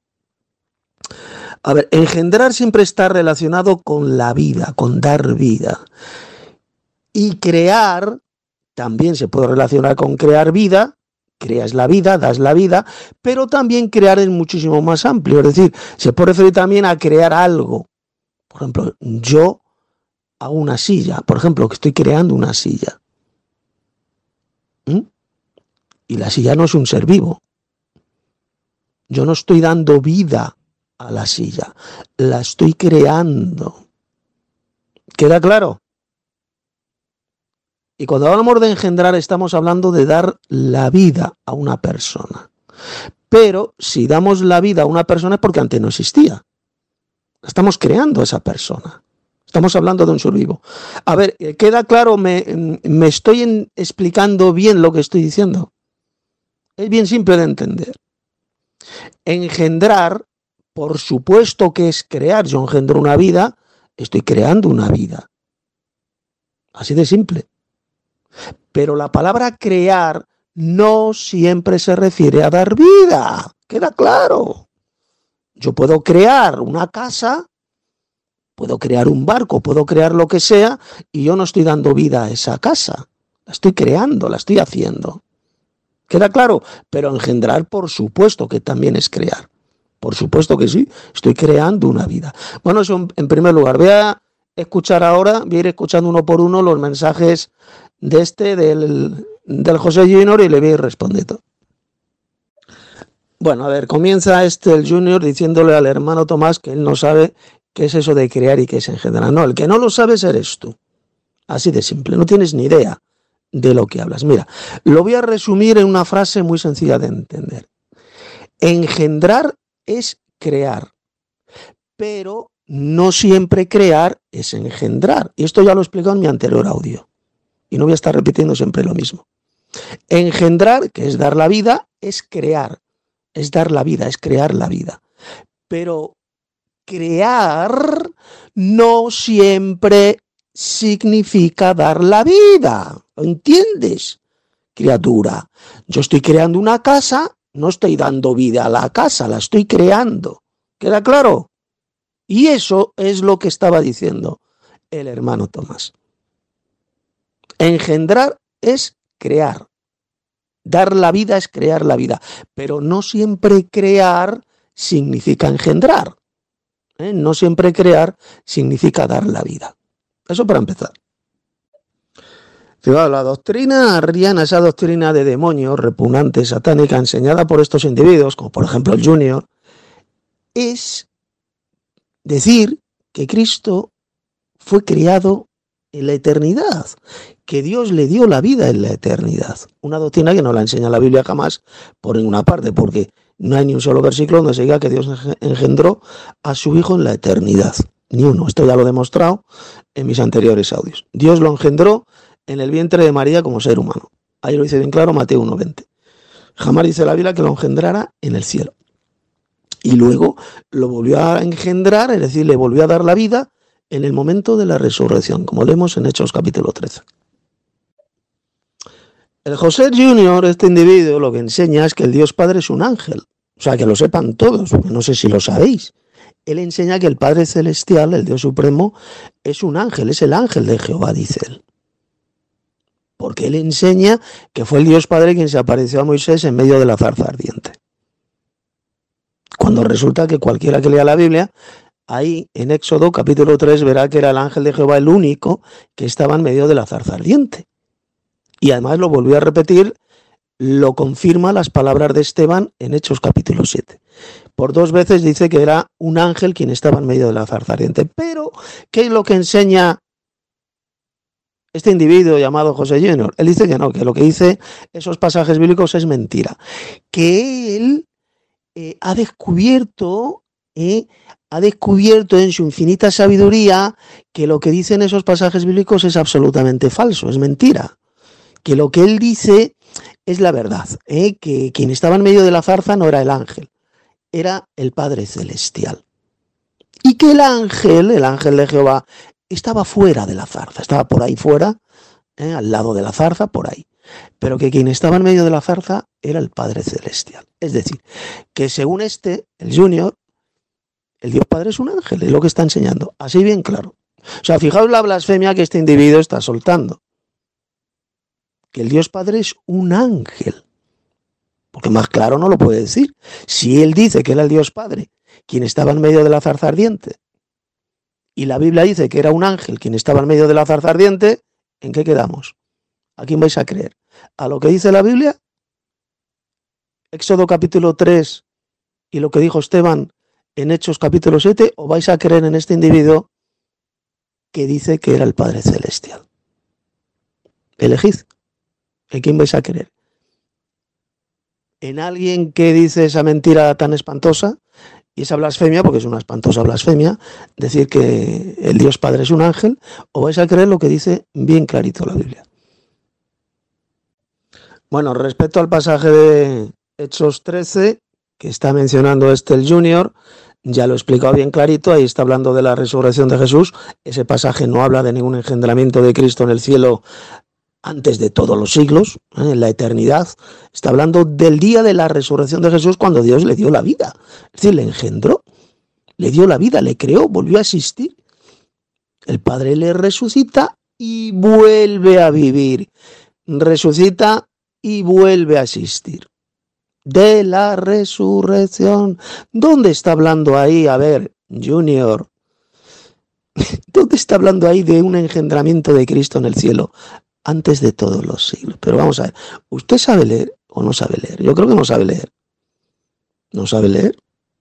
[SPEAKER 1] A ver, engendrar siempre está relacionado con la vida, con dar vida. Y crear también se puede relacionar con crear vida. Creas la vida, das la vida, pero también crear es muchísimo más amplio. Es decir, se puede referir también a crear algo. Por ejemplo, yo hago una silla. Por ejemplo, que estoy creando una silla. Y la silla no es un ser vivo. Yo no estoy dando vida a la silla. La estoy creando. ¿Queda claro? Y cuando hablamos de engendrar estamos hablando de dar la vida a una persona. Pero si damos la vida a una persona es porque antes no existía. Estamos creando a esa persona. Estamos hablando de un ser vivo. A ver, ¿queda claro? ¿Me estoy explicando bien lo que estoy diciendo? Es bien simple de entender. Engendrar, por supuesto que es crear. Yo engendro una vida, estoy creando una vida. Así de simple. Pero la palabra crear no siempre se refiere a dar vida. Queda claro. Yo puedo crear una casa, puedo crear un barco, puedo crear lo que sea, y yo no estoy dando vida a esa casa. La estoy creando, la estoy haciendo. ¿Queda claro? Pero engendrar, por supuesto que también es crear. Por supuesto que sí, estoy creando una vida. Bueno, eso en primer lugar. Voy a ir escuchando uno por uno los mensajes del José Junior y le voy a ir respondiendo. Bueno, a ver, comienza el Junior diciéndole al hermano Tomás que él no sabe qué es eso de crear y qué es engendrar. No, el que no lo sabes eres tú. Así de simple, no tienes ni idea de lo que hablas. Mira, lo voy a resumir en una frase muy sencilla de entender. Engendrar es crear, pero no siempre crear es engendrar. Y esto ya lo he explicado en mi anterior audio. Y no voy a estar repitiendo siempre lo mismo. Engendrar, que es dar la vida, es crear. Es dar la vida, es crear la vida. Pero crear no siempre significa dar la vida. ¿Lo entiendes, criatura? Yo estoy creando una casa, no estoy dando vida a la casa, la estoy creando. ¿Queda claro? Y eso es lo que estaba diciendo el hermano Tomás. Engendrar es crear. Dar la vida es crear la vida. Pero no siempre crear significa engendrar. No siempre crear significa dar la vida. Eso para empezar. Fijaos, la doctrina arriana, esa doctrina de demonios, repugnante, satánica, enseñada por estos individuos, como por ejemplo el Junior, es decir que Cristo fue criado en la eternidad, que Dios le dio la vida en la eternidad. Una doctrina que no la enseña la Biblia jamás por ninguna parte, porque no hay ni un solo versículo donde se diga que Dios engendró a su Hijo en la eternidad. Ni uno. Esto ya lo he demostrado en mis anteriores audios. Dios lo engendró en el vientre de María como ser humano. Ahí lo dice bien claro Mateo 1:20. Jamás dice la Biblia que lo engendrara en el cielo. Y luego lo volvió a engendrar, es decir, le volvió a dar la vida en el momento de la resurrección, como leemos en Hechos capítulo 13. El José Junior, este individuo, lo que enseña es que el Dios Padre es un ángel. O sea, que lo sepan todos, porque no sé si lo sabéis. Él enseña que el Padre Celestial, el Dios Supremo, es un ángel, es el ángel de Jehová, dice él. Porque él enseña que fue el Dios Padre quien se apareció a Moisés en medio de la zarza ardiente. Cuando resulta que cualquiera que lea la Biblia, ahí en Éxodo capítulo 3 verá que era el ángel de Jehová el único que estaba en medio de la zarza ardiente. Y además lo volvió a repetir, lo confirma las palabras de Esteban en Hechos capítulo 7. Por 2 veces dice que era un ángel quien estaba en medio de la zarza ardiente. Pero, ¿qué es lo que enseña este individuo llamado José Junior? Él dice que no, que lo que dice esos pasajes bíblicos es mentira. Que él ha descubierto en su infinita sabiduría que lo que dicen esos pasajes bíblicos es absolutamente falso, es mentira. Que lo que él dice es la verdad, que quien estaba en medio de la zarza no era el ángel, era el Padre Celestial. Y que el ángel de Jehová, estaba fuera de la zarza, estaba por ahí fuera, al lado de la zarza, por ahí. Pero que quien estaba en medio de la zarza era el Padre Celestial. Es decir, que según el Junior, el Dios Padre es un ángel, es lo que está enseñando, así bien claro. O sea, fijaos la blasfemia que este individuo está soltando. Que el Dios Padre es un ángel. Porque más claro no lo puede decir. Si él dice que era el Dios Padre quien estaba en medio de la zarza ardiente, y la Biblia dice que era un ángel quien estaba en medio de la zarza ardiente, ¿en qué quedamos? ¿A quién vais a creer? ¿A lo que dice la Biblia? Éxodo capítulo 3 y lo que dijo Esteban en Hechos capítulo 7, ¿o vais a creer en este individuo que dice que era el Padre Celestial? Elegid. ¿En quién vais a creer? ¿En alguien que dice esa mentira tan espantosa y esa blasfemia, porque es una espantosa blasfemia, decir que el Dios Padre es un ángel, o vais a creer lo que dice bien clarito la Biblia? Bueno, respecto al pasaje de Hechos 13, que está mencionando el Junior, ya lo he explicado bien clarito, ahí está hablando de la resurrección de Jesús. Ese pasaje no habla de ningún engendramiento de Cristo en el cielo antes de todos los siglos, en la eternidad. Está hablando del día de la resurrección de Jesús, cuando Dios le dio la vida. Es decir, le engendró, le dio la vida, le creó, volvió a existir. El Padre le resucita y vuelve a vivir. Resucita y vuelve a existir. De la resurrección. ¿Dónde está hablando ahí? A ver, Junior. ¿Dónde está hablando ahí de un engendramiento de Cristo en el cielo? Antes de todos los siglos. Pero vamos a ver, ¿usted sabe leer o no sabe leer? Yo creo que no sabe leer. ¿No sabe leer?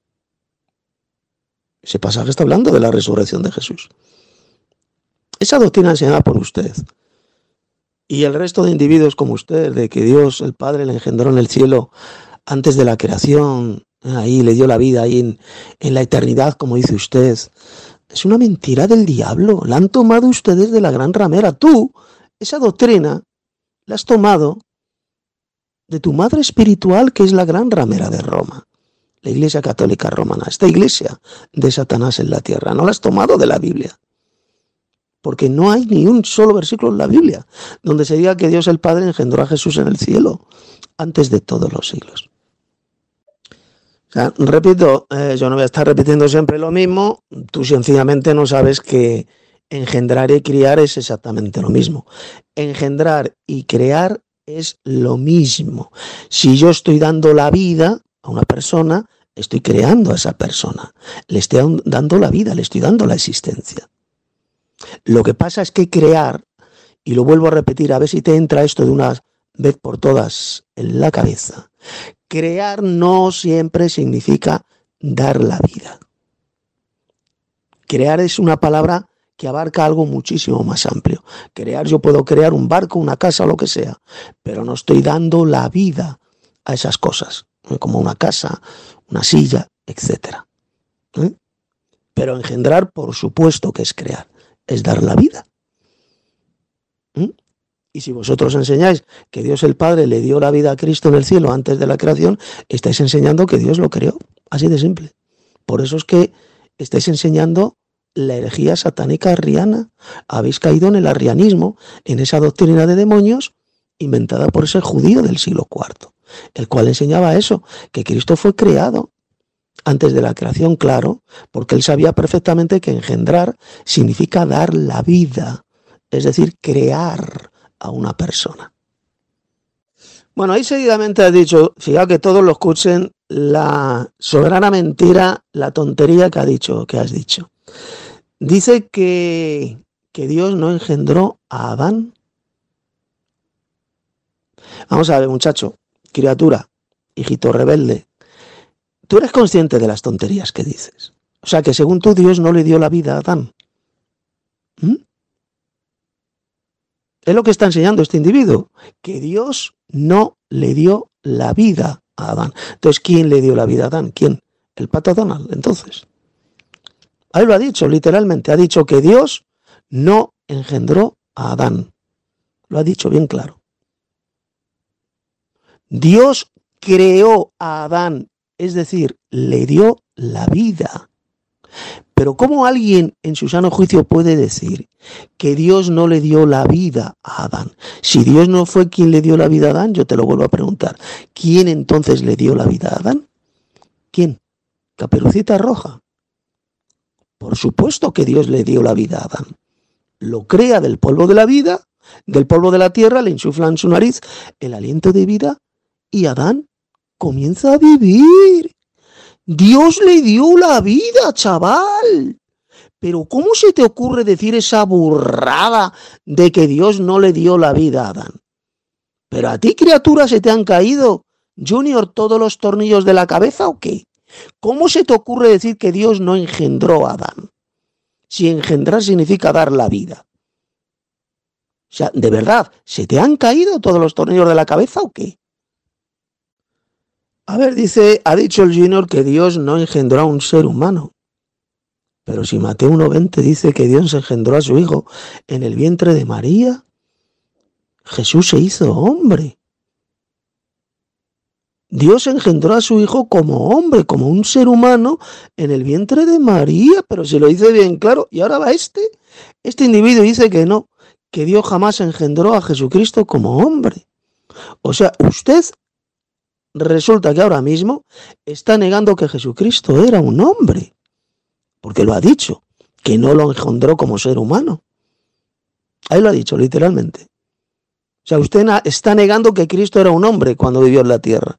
[SPEAKER 1] Ese pasaje está hablando de la resurrección de Jesús. Esa doctrina enseñada por usted, Y el resto de individuos como usted, de que Dios, el Padre, le engendró en el cielo antes de la creación, ahí le dio la vida, ahí en la eternidad, como dice usted, es una mentira del diablo. La han tomado ustedes de la gran ramera. Tú, esa doctrina, la has tomado de tu madre espiritual, que es la gran ramera de Roma, la Iglesia Católica Romana, esta iglesia de Satanás en la tierra. No la has tomado de la Biblia. Porque no hay ni un solo versículo en la Biblia donde se diga que Dios el Padre engendró a Jesús en el cielo antes de todos los siglos. O sea, repito, yo no voy a estar repitiendo siempre lo mismo. Tú sencillamente no sabes que engendrar y criar es exactamente lo mismo. Engendrar y crear es lo mismo. Si yo estoy dando la vida a una persona, estoy creando a esa persona. Le estoy dando la vida, le estoy dando la existencia. Lo que pasa es que crear, y lo vuelvo a repetir, a ver si te entra esto de una vez por todas en la cabeza, crear no siempre significa dar la vida. Crear es una palabra que abarca algo muchísimo más amplio. Crear, yo puedo crear un barco, una casa, lo que sea, pero no estoy dando la vida a esas cosas, como una casa, una silla, etc. Pero engendrar, por supuesto que es crear. Es dar la vida. Y si vosotros enseñáis que Dios el Padre le dio la vida a Cristo en el cielo antes de la creación, estáis enseñando que Dios lo creó. Así de simple. Por eso es que estáis enseñando la herejía satánica arriana. Habéis caído en el arrianismo, en esa doctrina de demonios inventada por ese judío del siglo IV, el cual enseñaba eso, que Cristo fue creado antes de la creación, claro, porque él sabía perfectamente que engendrar significa dar la vida, es decir, crear a una persona. Bueno, ahí seguidamente has dicho, fíjate que todos lo escuchen, la soberana mentira, la tontería que has dicho. Dice que Dios no engendró a Adán. Vamos a ver, muchacho, criatura, hijito rebelde, tú eres consciente de las tonterías que dices. O sea, que según tú, Dios no le dio la vida a Adán. Es lo que está enseñando este individuo, que Dios no le dio la vida a Adán. Entonces, ¿quién le dio la vida a Adán? ¿Quién? El pato Donald, entonces. Ahí lo ha dicho, literalmente. Ha dicho que Dios no engendró a Adán. Lo ha dicho bien claro. Dios creó a Adán, es decir, le dio la vida. Pero ¿cómo alguien en su sano juicio puede decir que Dios no le dio la vida a Adán? Si Dios no fue quien le dio la vida a Adán, yo te lo vuelvo a preguntar. ¿Quién entonces le dio la vida a Adán? ¿Quién? Caperucita Roja. Por supuesto que Dios le dio la vida a Adán. Lo crea del polvo de la vida, del polvo de la tierra, le insufla en su nariz el aliento de vida y Adán comienza a vivir. Dios le dio la vida, chaval. Pero ¿cómo se te ocurre decir esa burrada de que Dios no le dio la vida a Adán? Pero a ti, criatura, se te han caído, Junior, todos los tornillos de la cabeza o qué? ¿Cómo se te ocurre decir que Dios no engendró a Adán? Si engendrar significa dar la vida. O sea, de verdad, ¿se te han caído todos los tornillos de la cabeza o qué? A ver, ha dicho el Junior que Dios no engendró a un ser humano. Pero si Mateo 1:20 dice que Dios engendró a su Hijo en el vientre de María, Jesús se hizo hombre. Dios engendró a su Hijo como hombre, como un ser humano, en el vientre de María, pero se lo dice bien claro. Y ahora va este individuo dice que no, que Dios jamás engendró a Jesucristo como hombre. O sea, usted resulta que ahora mismo está negando que Jesucristo era un hombre, porque lo ha dicho, que no lo engendró como ser humano. Ahí lo ha dicho, literalmente. O sea, usted está negando que Cristo era un hombre cuando vivió en la tierra.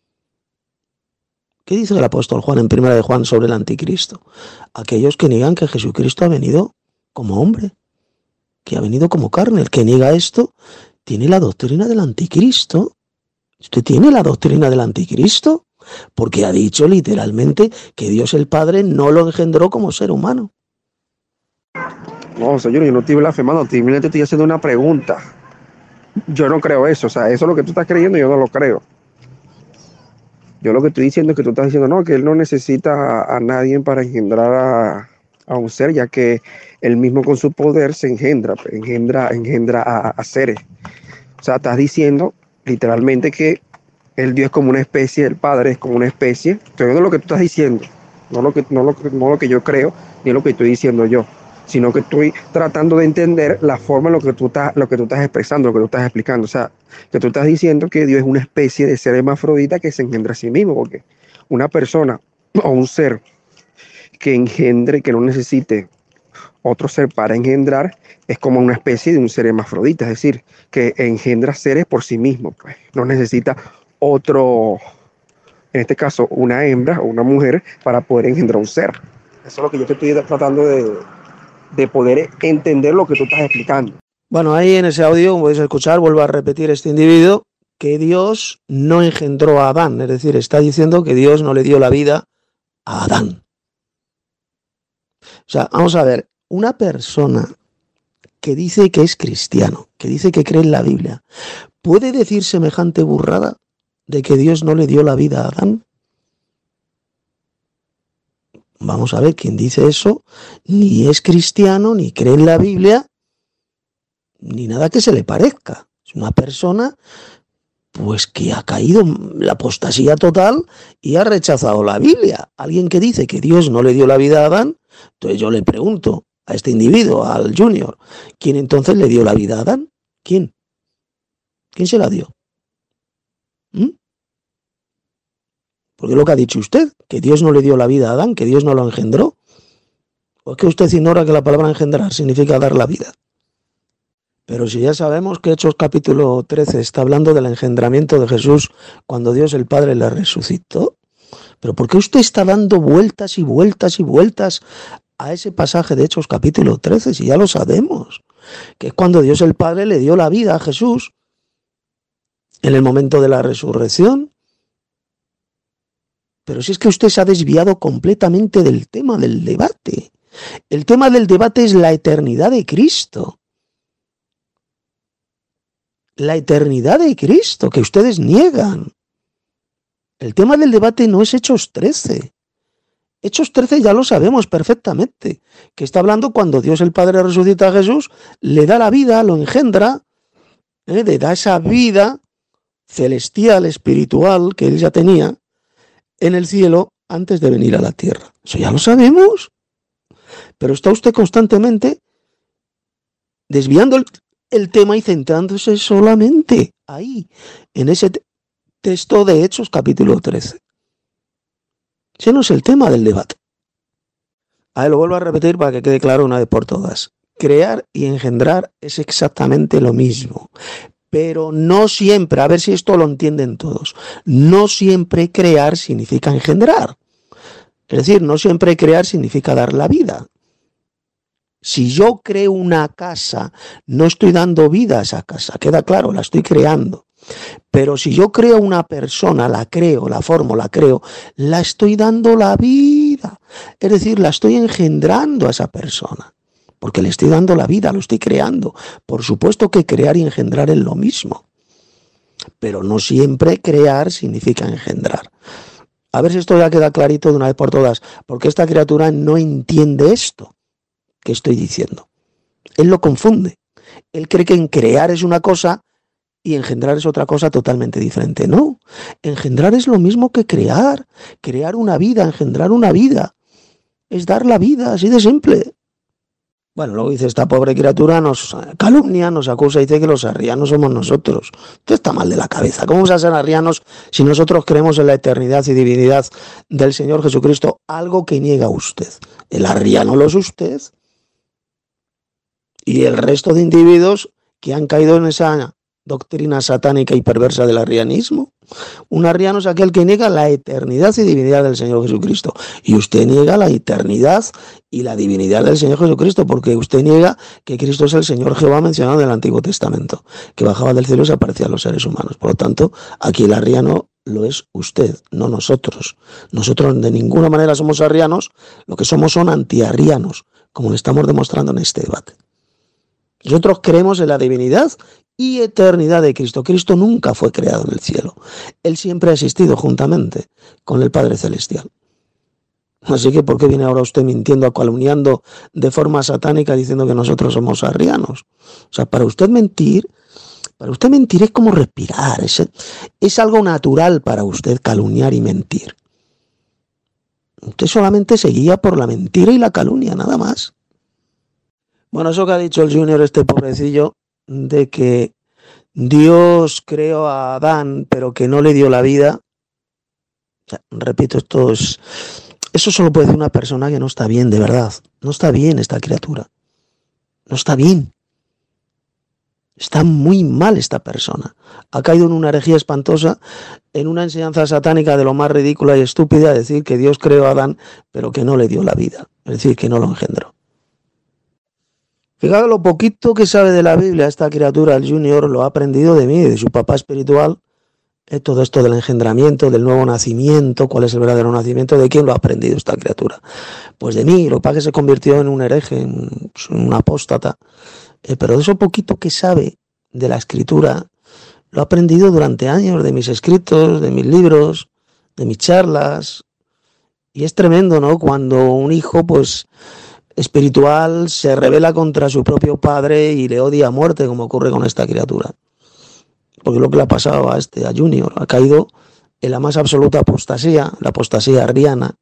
[SPEAKER 1] ¿Qué dice el apóstol Juan en 1 de Juan sobre el anticristo? Aquellos que niegan que Jesucristo ha venido como hombre, que ha venido como carne. El que niega esto tiene la doctrina del anticristo. ¿Usted tiene la doctrina del anticristo? Porque ha dicho literalmente que Dios el Padre no lo engendró como ser humano.
[SPEAKER 6] No, señor, yo no estoy blasfemando, simplemente estoy haciendo una pregunta. yo no creo eso. O sea, eso es lo que tú estás creyendo, yo no lo creo. Yo lo que estoy diciendo es que tú estás diciendo, no, que él no necesita a nadie para engendrar a un ser, ya que él mismo con su poder se engendra a seres. O sea, estás diciendo literalmente que el Dios es como una especie, el Padre es como una especie. Estoy viendo lo que tú estás diciendo, no lo que yo creo, ni lo que estoy diciendo yo, sino que estoy tratando de entender la forma en lo que tú estás expresando, lo que tú estás explicando. O sea, que tú estás diciendo que Dios es una especie de ser hermafrodita que se engendra a sí mismo, porque una persona o un ser que engendre, que no necesite otro ser para engendrar, es como una especie de un ser hermafrodita, es decir, que engendra seres por sí mismo, pues no necesita otro, en este caso una hembra o una mujer, para poder engendrar un ser. Eso es lo que yo te estoy tratando de poder entender lo que tú estás explicando.
[SPEAKER 1] Bueno, ahí en ese audio, como podéis escuchar, vuelvo a repetir este individuo, que Dios no engendró a Adán, es decir, está diciendo que Dios no le dio la vida a Adán. O sea, vamos a ver, una persona que dice que es cristiano, que dice que cree en la Biblia, ¿puede decir semejante burrada de que Dios no le dio la vida a Adán? Vamos a ver, quien dice eso ni es cristiano, ni cree en la Biblia, ni nada que se le parezca. Es una persona pues que ha caído en la apostasía total y ha rechazado la Biblia. Alguien que dice que Dios no le dio la vida a Adán, entonces yo le pregunto a este individuo, al Junior, ¿quién entonces le dio la vida a Adán? ¿Quién? ¿Quién se la dio? Porque es lo que ha dicho usted, que Dios no le dio la vida a Adán, que Dios no lo engendró. ¿O es que usted ignora que la palabra engendrar significa dar la vida? Pero si ya sabemos que Hechos capítulo 13 está hablando del engendramiento de Jesús cuando Dios el Padre le resucitó, ¿pero por qué usted está dando vueltas y vueltas y vueltas a ese pasaje de Hechos capítulo 13 si ya lo sabemos? Que es cuando Dios el Padre le dio la vida a Jesús en el momento de la resurrección. Pero si es que usted se ha desviado completamente del tema del debate. El tema del debate es la eternidad de Cristo. La eternidad de Cristo, que ustedes niegan. El tema del debate no es Hechos 13. Hechos 13 ya lo sabemos perfectamente, que está hablando cuando Dios el Padre resucita a Jesús, le da la vida, lo engendra, le da esa vida celestial, espiritual, que él ya tenía en el cielo antes de venir a la tierra. Eso ya lo sabemos. Pero está usted constantemente desviando el tema y centrándose solamente ahí, en ese texto de Hechos capítulo 13. Ese no es el tema del debate. Ahí lo vuelvo a repetir para que quede claro una vez por todas. Crear y engendrar es exactamente lo mismo. Pero no siempre, a ver si esto lo entienden todos, no siempre crear significa engendrar. Es decir, no siempre crear significa dar la vida. Si yo creo una casa, no estoy dando vida a esa casa, queda claro, la estoy creando. Pero si yo creo una persona, la creo, la formo, la creo, la estoy dando la vida. Es decir, la estoy engendrando a esa persona. Porque le estoy dando la vida, lo estoy creando. Por supuesto que crear y engendrar es lo mismo. Pero no siempre crear significa engendrar. A ver si esto ya queda clarito de una vez por todas. Porque esta criatura no entiende esto que estoy diciendo. Él lo confunde. Él cree que en crear es una cosa y engendrar es otra cosa totalmente diferente. No, engendrar es lo mismo que crear. Crear una vida, engendrar una vida. Es dar la vida, así de simple. Bueno, luego dice, esta pobre criatura nos calumnia, nos acusa y dice que los arrianos somos nosotros. Usted está mal de la cabeza. ¿Cómo vamos a ser arrianos si nosotros creemos en la eternidad y divinidad del Señor Jesucristo? Algo que niega usted. El arriano lo es usted. Y el resto de individuos que han caído en esa doctrina satánica y perversa del arrianismo. Un arriano es aquel que niega la eternidad y divinidad del Señor Jesucristo. Y usted niega la eternidad y la divinidad del Señor Jesucristo, porque usted niega que Cristo es el Señor Jehová mencionado en el Antiguo Testamento, que bajaba del cielo y se aparecía a los seres humanos. Por lo tanto, aquí el arriano lo es usted, no nosotros. Nosotros de ninguna manera somos arrianos, lo que somos son antiarrianos, como le estamos demostrando en este debate. Nosotros creemos en la divinidad y eternidad de Cristo. Cristo nunca fue creado en el cielo. Él siempre ha existido juntamente con el Padre Celestial. Así que, ¿por qué viene ahora usted mintiendo, calumniando de forma satánica, diciendo que nosotros somos arrianos? O sea, para usted mentir es como respirar. Es algo natural para usted calumniar y mentir. Usted solamente se guía por la mentira y la calumnia, nada más. Bueno, eso que ha dicho el Junior, este pobrecillo, de que Dios creó a Adán, pero que no le dio la vida. O sea, repito, eso solo puede decir una persona que no está bien, de verdad. No está bien esta criatura. No está bien. Está muy mal esta persona. Ha caído en una herejía espantosa, en una enseñanza satánica de lo más ridícula y estúpida, decir que Dios creó a Adán, pero que no le dio la vida. Es decir, que no lo engendró. Fijaos lo poquito que sabe de la Biblia esta criatura, el Junior, lo ha aprendido de mí, de su papá espiritual. Todo esto del engendramiento, del nuevo nacimiento, cuál es el verdadero nacimiento, ¿de quién lo ha aprendido esta criatura? Pues de mí, lo que pasa es que se convirtió en un hereje, en un apóstata. Pero de eso poquito que sabe de la escritura, lo ha aprendido durante años, de mis escritos, de mis libros, de mis charlas. Y es tremendo, ¿no? Cuando un hijo, pues, espiritual se rebela contra su propio padre y le odia a muerte, como ocurre con esta criatura. Porque lo que le ha pasado a Junior, ha caído en la más absoluta apostasía, la apostasía arriana,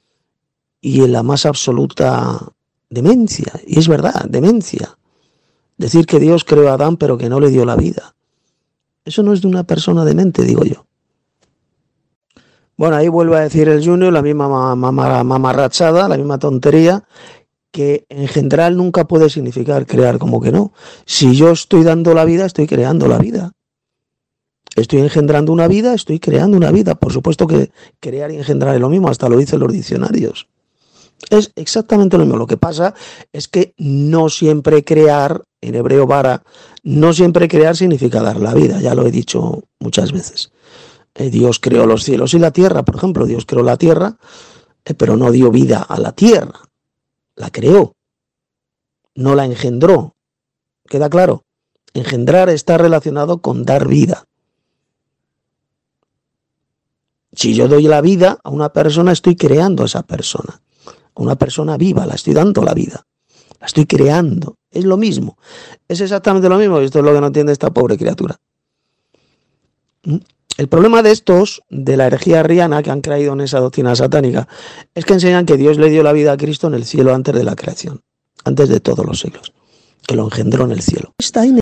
[SPEAKER 1] y en la más absoluta demencia. Y es verdad, demencia. Decir que Dios creó a Adán pero que no le dio la vida. Eso no es de una persona demente, digo yo. Bueno, ahí vuelve a decir el Junior la misma mamarrachada, la misma tontería, que engendrar nunca puede significar crear, como que no. Si yo estoy dando la vida, estoy creando la vida. Estoy engendrando una vida, estoy creando una vida. Por supuesto que crear y engendrar es lo mismo, hasta lo dicen los diccionarios. Es exactamente lo mismo. Lo que pasa es que no siempre crear, en hebreo bara, no siempre crear significa dar la vida. Ya lo he dicho muchas veces. Dios creó los cielos y la tierra, por ejemplo. Dios creó la tierra, pero no dio vida a la tierra. La creó. No la engendró. ¿Queda claro? Engendrar está relacionado con dar vida. Si yo doy la vida a una persona, estoy creando a esa persona. A una persona viva, la estoy dando la vida. La estoy creando. Es lo mismo. Es exactamente lo mismo. Y esto es lo que no entiende esta pobre criatura. El problema de estos, de la herejía arriana, que han creído en esa doctrina satánica, es que enseñan que Dios le dio la vida a Cristo en el cielo antes de la creación. Antes de todos los siglos. Que lo engendró en el cielo. Está ahí.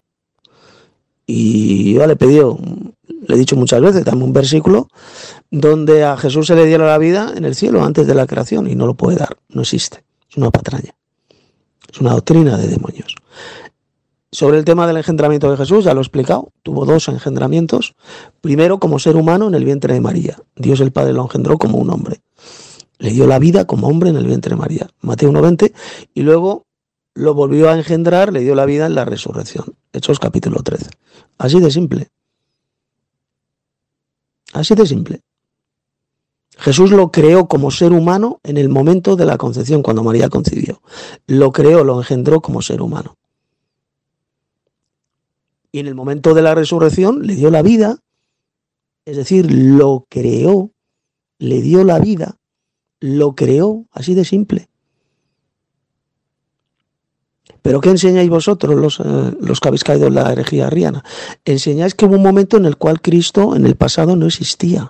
[SPEAKER 1] Y yo le he dicho muchas veces, dame un versículo donde a Jesús se le diera la vida en el cielo antes de la creación, y no lo puede dar, no existe, es una patraña, es una doctrina de demonios. Sobre el tema del engendramiento de Jesús, ya lo he explicado, tuvo 2 engendramientos, primero como ser humano en el vientre de María, Dios el Padre lo engendró como un hombre, le dio la vida como hombre en el vientre de María, Mateo 1:20, y luego lo volvió a engendrar, le dio la vida en la resurrección, Hechos capítulo 13, así de simple. Así de simple. Jesús lo creó como ser humano en el momento de la concepción, cuando María concibió. Lo creó, lo engendró como ser humano. Y en el momento de la resurrección le dio la vida, es decir, lo creó, le dio la vida, lo creó, así de simple. ¿Pero qué enseñáis vosotros, los que habéis caído en la herejía arriana? Enseñáis que hubo un momento en el cual Cristo en el pasado no existía.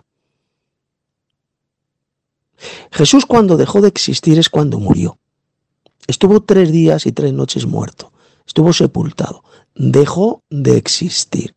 [SPEAKER 1] Jesús, cuando dejó de existir, es cuando murió. Estuvo 3 días y 3 noches muerto. Estuvo sepultado. Dejó de existir.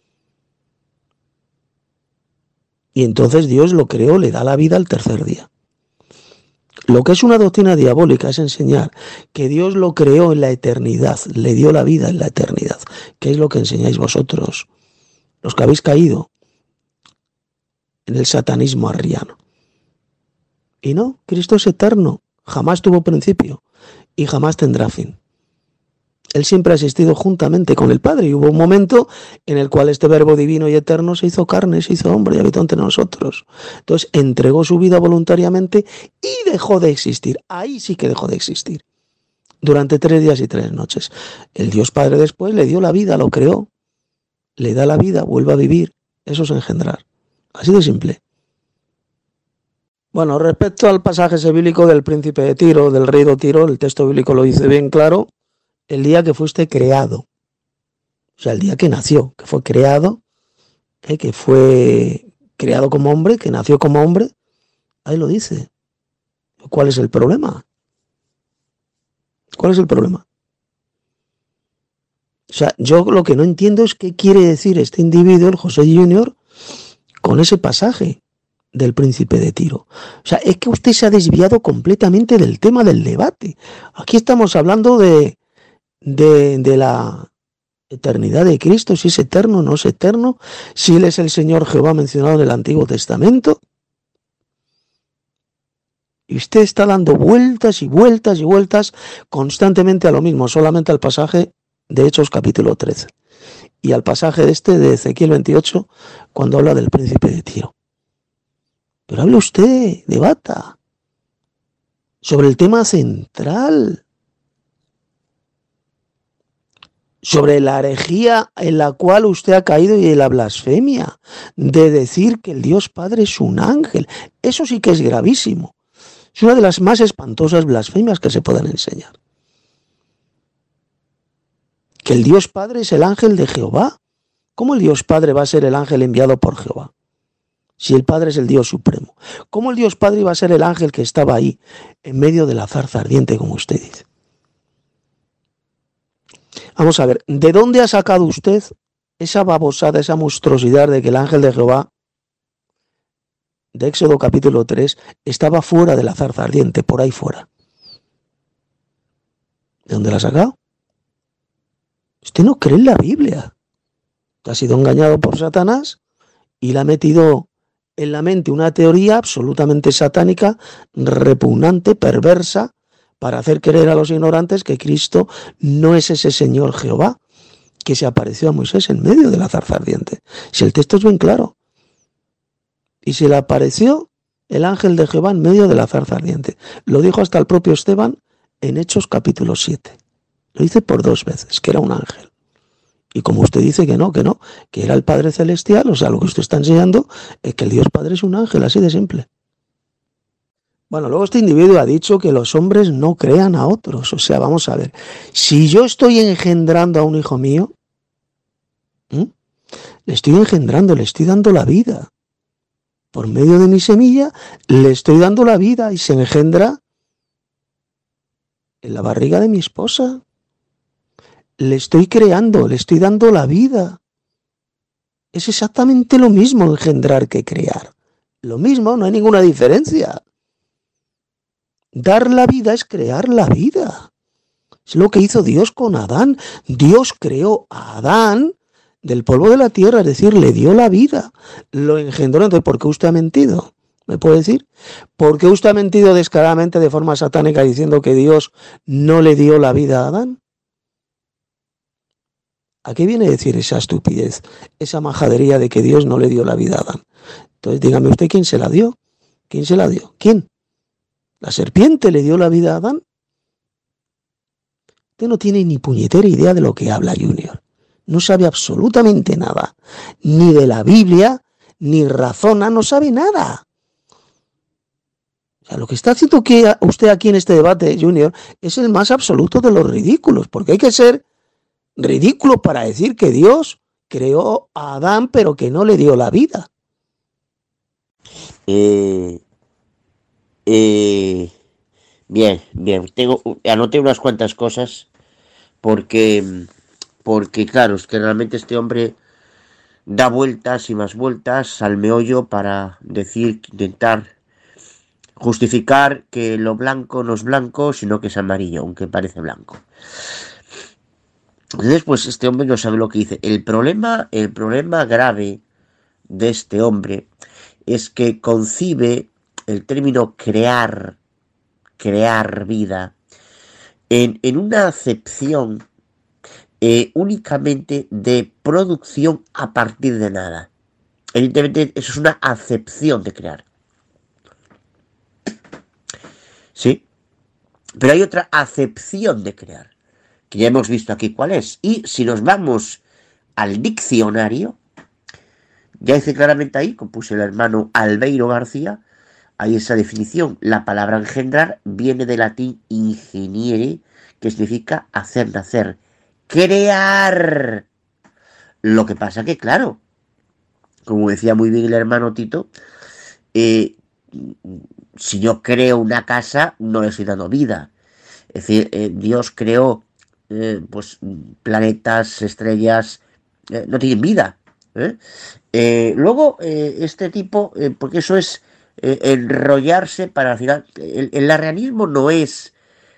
[SPEAKER 1] Y entonces Dios lo creó, le da la vida al tercer día. Lo que es una doctrina diabólica es enseñar que Dios lo creó en la eternidad, le dio la vida en la eternidad, que es lo que enseñáis vosotros, los que habéis caído en el satanismo arriano. Y no, Cristo es eterno, jamás tuvo principio y jamás tendrá fin. Él siempre ha existido juntamente con el Padre, y hubo un momento en el cual este verbo divino y eterno se hizo carne, se hizo hombre y habitó entre nosotros. Entonces entregó su vida voluntariamente y dejó de existir. Ahí sí que dejó de existir. Durante 3 días y 3 noches. El Dios Padre después le dio la vida, lo creó. le da la vida, vuelve a vivir. Eso es engendrar. Así de simple. Bueno, respecto al pasaje ese bíblico del príncipe de Tiro, del rey de Tiro, el texto bíblico lo dice bien claro, el día que fuiste creado. O sea, el día que nació, que fue creado, que fue creado como hombre, que nació como hombre, ahí lo dice. ¿Cuál es el problema? ¿Cuál es el problema? O sea, yo lo que no entiendo es qué quiere decir este individuo, el José Junior, con ese pasaje del príncipe de Tiro. O sea, es que usted se ha desviado completamente del tema del debate. Aquí estamos hablando de la eternidad de Cristo, si es eterno o no es eterno, si Él es el Señor Jehová mencionado en el Antiguo Testamento. Y usted está dando vueltas y vueltas y vueltas constantemente a lo mismo, solamente al pasaje de Hechos capítulo 13 y al pasaje de Ezequiel 28 cuando habla del príncipe de Tiro. Pero hable usted, debata sobre el tema central, sobre la herejía en la cual usted ha caído y la blasfemia de decir que el Dios Padre es un ángel. Eso sí que es gravísimo. Es una de las más espantosas blasfemias que se pueden enseñar. Que el Dios Padre es el ángel de Jehová. ¿Cómo el Dios Padre va a ser el ángel enviado por Jehová? Si el Padre es el Dios supremo. ¿Cómo el Dios Padre iba a ser el ángel que estaba ahí, en medio de la zarza ardiente, como usted dice? Vamos a ver, ¿de dónde ha sacado usted esa babosada, esa monstruosidad de que el ángel de Jehová, de Éxodo capítulo 3, estaba fuera de la zarza ardiente, por ahí fuera? ¿De dónde la ha sacado? Usted no cree en la Biblia. Usted ha sido engañado por Satanás y le ha metido en la mente una teoría absolutamente satánica, repugnante, perversa, para hacer creer a los ignorantes que Cristo no es ese Señor Jehová que se apareció a Moisés en medio de la zarza ardiente. Si el texto es bien claro. Y se le apareció el ángel de Jehová en medio de la zarza ardiente. Lo dijo hasta el propio Esteban en Hechos capítulo 7. Lo dice por 2 veces, que era un ángel. Y como usted dice que no, que era el Padre Celestial, o sea, lo que usted está enseñando es que el Dios Padre es un ángel, así de simple. Bueno, luego este individuo ha dicho que los hombres no crean a otros. O sea, vamos a ver, si yo estoy engendrando a un hijo mío, le estoy engendrando, le estoy dando la vida. Por medio de mi semilla, le estoy dando la vida y se engendra en la barriga de mi esposa. Le estoy creando, le estoy dando la vida. Es exactamente lo mismo engendrar que crear. Lo mismo, no hay ninguna diferencia. Dar la vida es crear la vida. Es lo que hizo Dios con Adán. Dios creó a Adán del polvo de la tierra, es decir, le dio la vida. Lo engendró. Entonces, ¿por qué usted ha mentido? ¿Me puede decir? ¿Por qué usted ha mentido descaradamente de forma satánica diciendo que Dios no le dio la vida a Adán? ¿A qué viene a decir esa estupidez, esa majadería de que Dios no le dio la vida a Adán? Entonces, dígame usted quién se la dio. ¿Quién se la dio? ¿Quién? ¿La serpiente le dio la vida a Adán? Usted no tiene ni puñetera idea de lo que habla, Junior. No sabe absolutamente nada. Ni de la Biblia, ni razona, no sabe nada. O sea, lo que está haciendo que usted aquí en este debate, Junior, es el más absoluto de los ridículos, porque hay que ser ridículo para decir que Dios creó a Adán, pero que no le dio la vida.
[SPEAKER 4] Bien, anoté unas cuantas cosas porque claro, es que realmente este hombre da vueltas y más vueltas al meollo para intentar justificar que lo blanco no es blanco, sino que es amarillo, aunque parece blanco. Entonces, pues este hombre no sabe lo que dice. El problema grave de este hombre es que concibe el término crear vida en una acepción únicamente de producción a partir de nada. Evidentemente eso es una acepción de crear. ¿Sí? Pero hay otra acepción de crear, que ya hemos visto aquí cuál es. Y si nos vamos al diccionario, ya dice claramente ahí, como puso el hermano Albeiro García, hay esa definición. La palabra engendrar viene del latín ingeniere, que significa hacer nacer, crear. Lo que pasa que, claro, como decía muy bien el hermano Tito, si yo creo una casa, no le estoy dando vida. Es decir, Dios creó pues planetas, estrellas, no tienen vida. Luego, este tipo, porque eso es enrollarse para al final. El arrianismo no es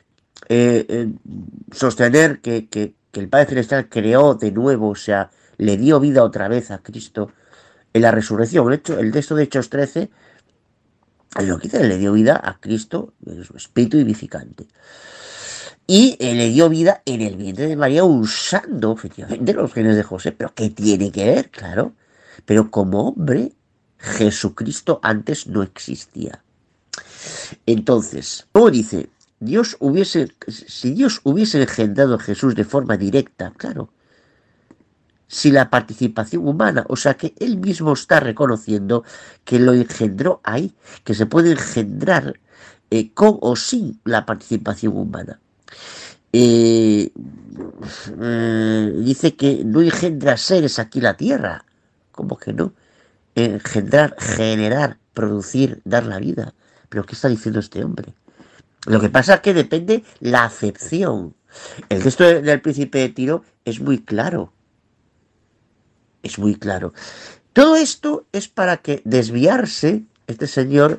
[SPEAKER 4] sostener que el Padre Celestial creó de nuevo, o sea, le dio vida otra vez a Cristo en la resurrección. El texto de Hechos 13 lo que dice, le dio vida a Cristo en su espíritu vivificante. Y le dio vida en el vientre de María usando efectivamente los genes de José. ¿Pero qué tiene que ver? Claro. Pero como hombre, Jesucristo antes no existía. Entonces, como dice, si Dios hubiese engendrado a Jesús de forma directa, claro, si la participación humana, o sea que él mismo está reconociendo que lo engendró ahí, que se puede engendrar con o sin la participación humana. Dice que no engendra seres aquí la tierra. ¿Cómo que no? Engendrar, generar, producir, dar la vida. ¿Pero qué está diciendo este hombre? Lo que pasa es que depende la acepción. El texto del príncipe de Tiro es muy claro. Es muy claro. Todo esto es para que desviarse, este señor,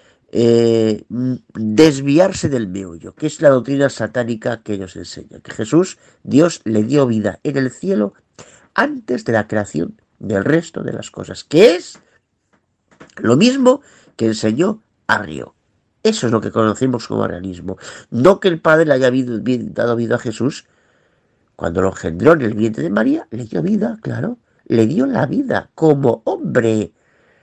[SPEAKER 4] desviarse del meollo, que es la doctrina satánica que ellos enseñan. Que Jesús, Dios, le dio vida en el cielo antes de la creación del resto de las cosas, que es lo mismo que enseñó Arrio. Eso es lo que conocemos como arrianismo. No que el Padre le haya dado vida a Jesús cuando lo engendró en el vientre de María, le dio vida, claro. Le dio la vida como hombre,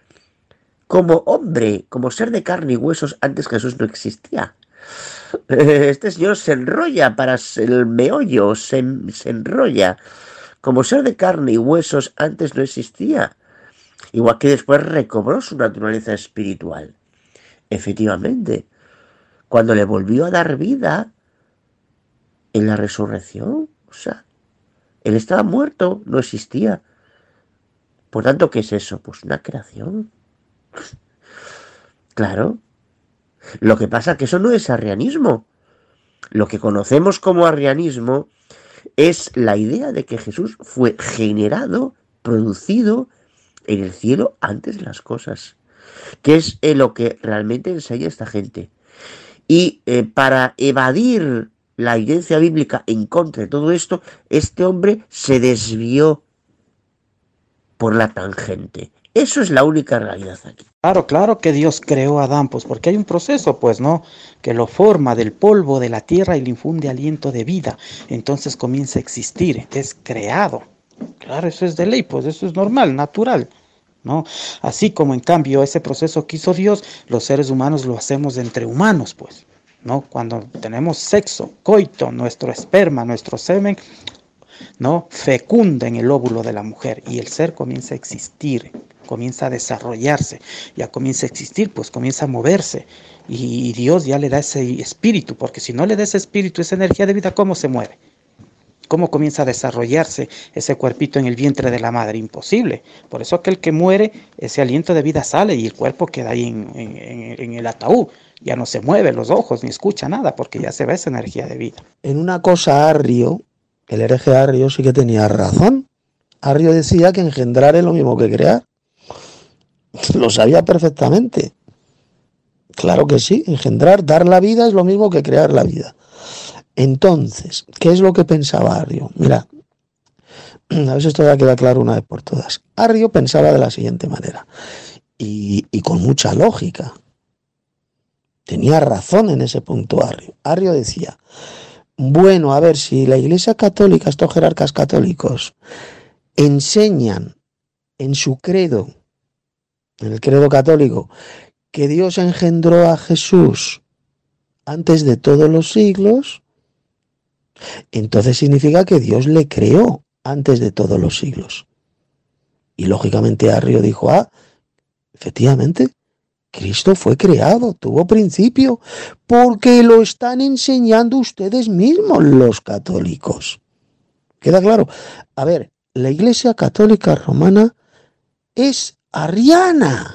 [SPEAKER 4] como ser de carne y huesos. Antes Jesús no existía. Este señor se enrolla para el meollo, se enrolla. Como ser de carne y huesos antes no existía. Igual que después recobró su naturaleza espiritual. Efectivamente, cuando le volvió a dar vida en la resurrección, o sea, él estaba muerto, no existía. Por tanto, ¿qué es eso? Pues una creación. Claro. Lo que pasa es que eso no es arrianismo. Lo que conocemos como arrianismo es la idea de que Jesús fue generado, producido en el cielo antes de las cosas. Que es lo que realmente enseña esta gente. Y para evadir la evidencia bíblica en contra de todo esto, este hombre se desvió por la tangente. Eso es la única realidad aquí.
[SPEAKER 2] Claro que Dios creó a Adán, pues porque hay un proceso, pues, ¿no? Que lo forma del polvo de la tierra y le infunde aliento de vida. Entonces comienza a existir, es creado. Claro, eso es de ley, pues eso es normal, natural, ¿no? Así como en cambio ese proceso que hizo Dios, los seres humanos lo hacemos entre humanos, pues, ¿no? Cuando tenemos sexo, coito, nuestro esperma, nuestro semen, ¿no? Fecunda en el óvulo de la mujer y el ser comienza a existir, comienza a desarrollarse, ya comienza a existir, pues comienza a moverse y Dios ya le da ese espíritu, porque si no le da ese espíritu, esa energía de vida, ¿cómo se mueve? ¿Cómo comienza a desarrollarse ese cuerpito en el vientre de la madre? Imposible. Por eso aquel que muere, ese aliento de vida sale y el cuerpo queda ahí en el ataúd. Ya no se mueve los ojos ni escucha nada porque ya se ve esa energía de vida.
[SPEAKER 1] En una cosa Arrio, el hereje Arrio sí que tenía razón. Arrio decía que engendrar es lo mismo que crear. Lo sabía perfectamente. Claro que sí, engendrar, dar la vida es lo mismo que crear la vida. Entonces, ¿qué es lo que pensaba Arrio? Mira, a ver si esto ya queda claro una vez por todas. Arrio pensaba de la siguiente manera, y con mucha lógica. Tenía razón en ese punto Arrio. Arrio decía, bueno, a ver, si la Iglesia Católica, estos jerarcas católicos, enseñan en su credo, en el credo católico, que Dios engendró a Jesús antes de todos los siglos, entonces significa que Dios le creó antes de todos los siglos. Y lógicamente Arrio dijo, efectivamente, Cristo fue creado, tuvo principio, porque lo están enseñando ustedes mismos los católicos. ¿Queda claro? A ver, la Iglesia Católica Romana es arriana.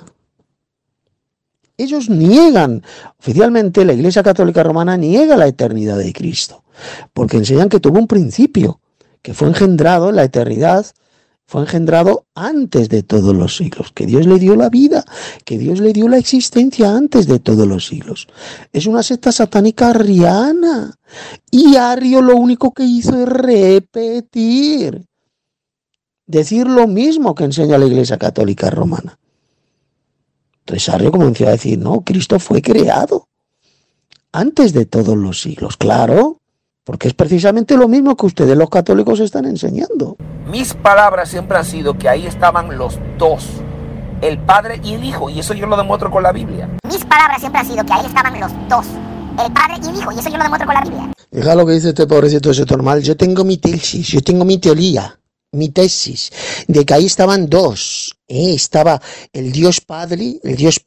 [SPEAKER 1] Ellos niegan, oficialmente la Iglesia Católica Romana niega la eternidad de Cristo, porque enseñan que tuvo un principio, que fue engendrado en la eternidad, fue engendrado antes de todos los siglos, que Dios le dio la vida, que Dios le dio la existencia antes de todos los siglos. Es una secta satánica arriana. Y Arrio lo único que hizo es repetir, decir lo mismo que enseña la Iglesia Católica Romana. Entonces Arrio comenzó a decir, no, Cristo fue creado antes de todos los siglos, claro. Porque es precisamente lo mismo que ustedes los católicos están enseñando.
[SPEAKER 3] Mis palabras siempre han sido que ahí estaban los dos, el Padre y el Hijo, y eso yo lo demuestro con la Biblia.
[SPEAKER 7] Mis palabras siempre han sido que ahí estaban los dos, el Padre y el Hijo, y eso yo lo demuestro con la Biblia.
[SPEAKER 1] Fija lo que dice este pobrecito ese normal. Yo tengo mi tesis, yo tengo mi teoría, mi tesis, de que ahí estaban dos. Estaba el Dios Padre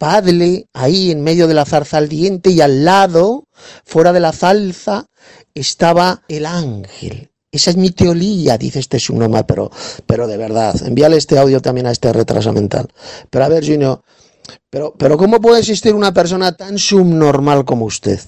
[SPEAKER 1] ahí en medio de la zarza ardiente, y al lado, fuera de la zarza, estaba el ángel. Esa es mi teoría, dice este subnormal, pero de verdad, envíale este audio también a este retraso mental. Pero a ver, Junior, pero ¿cómo puede existir una persona tan subnormal como usted?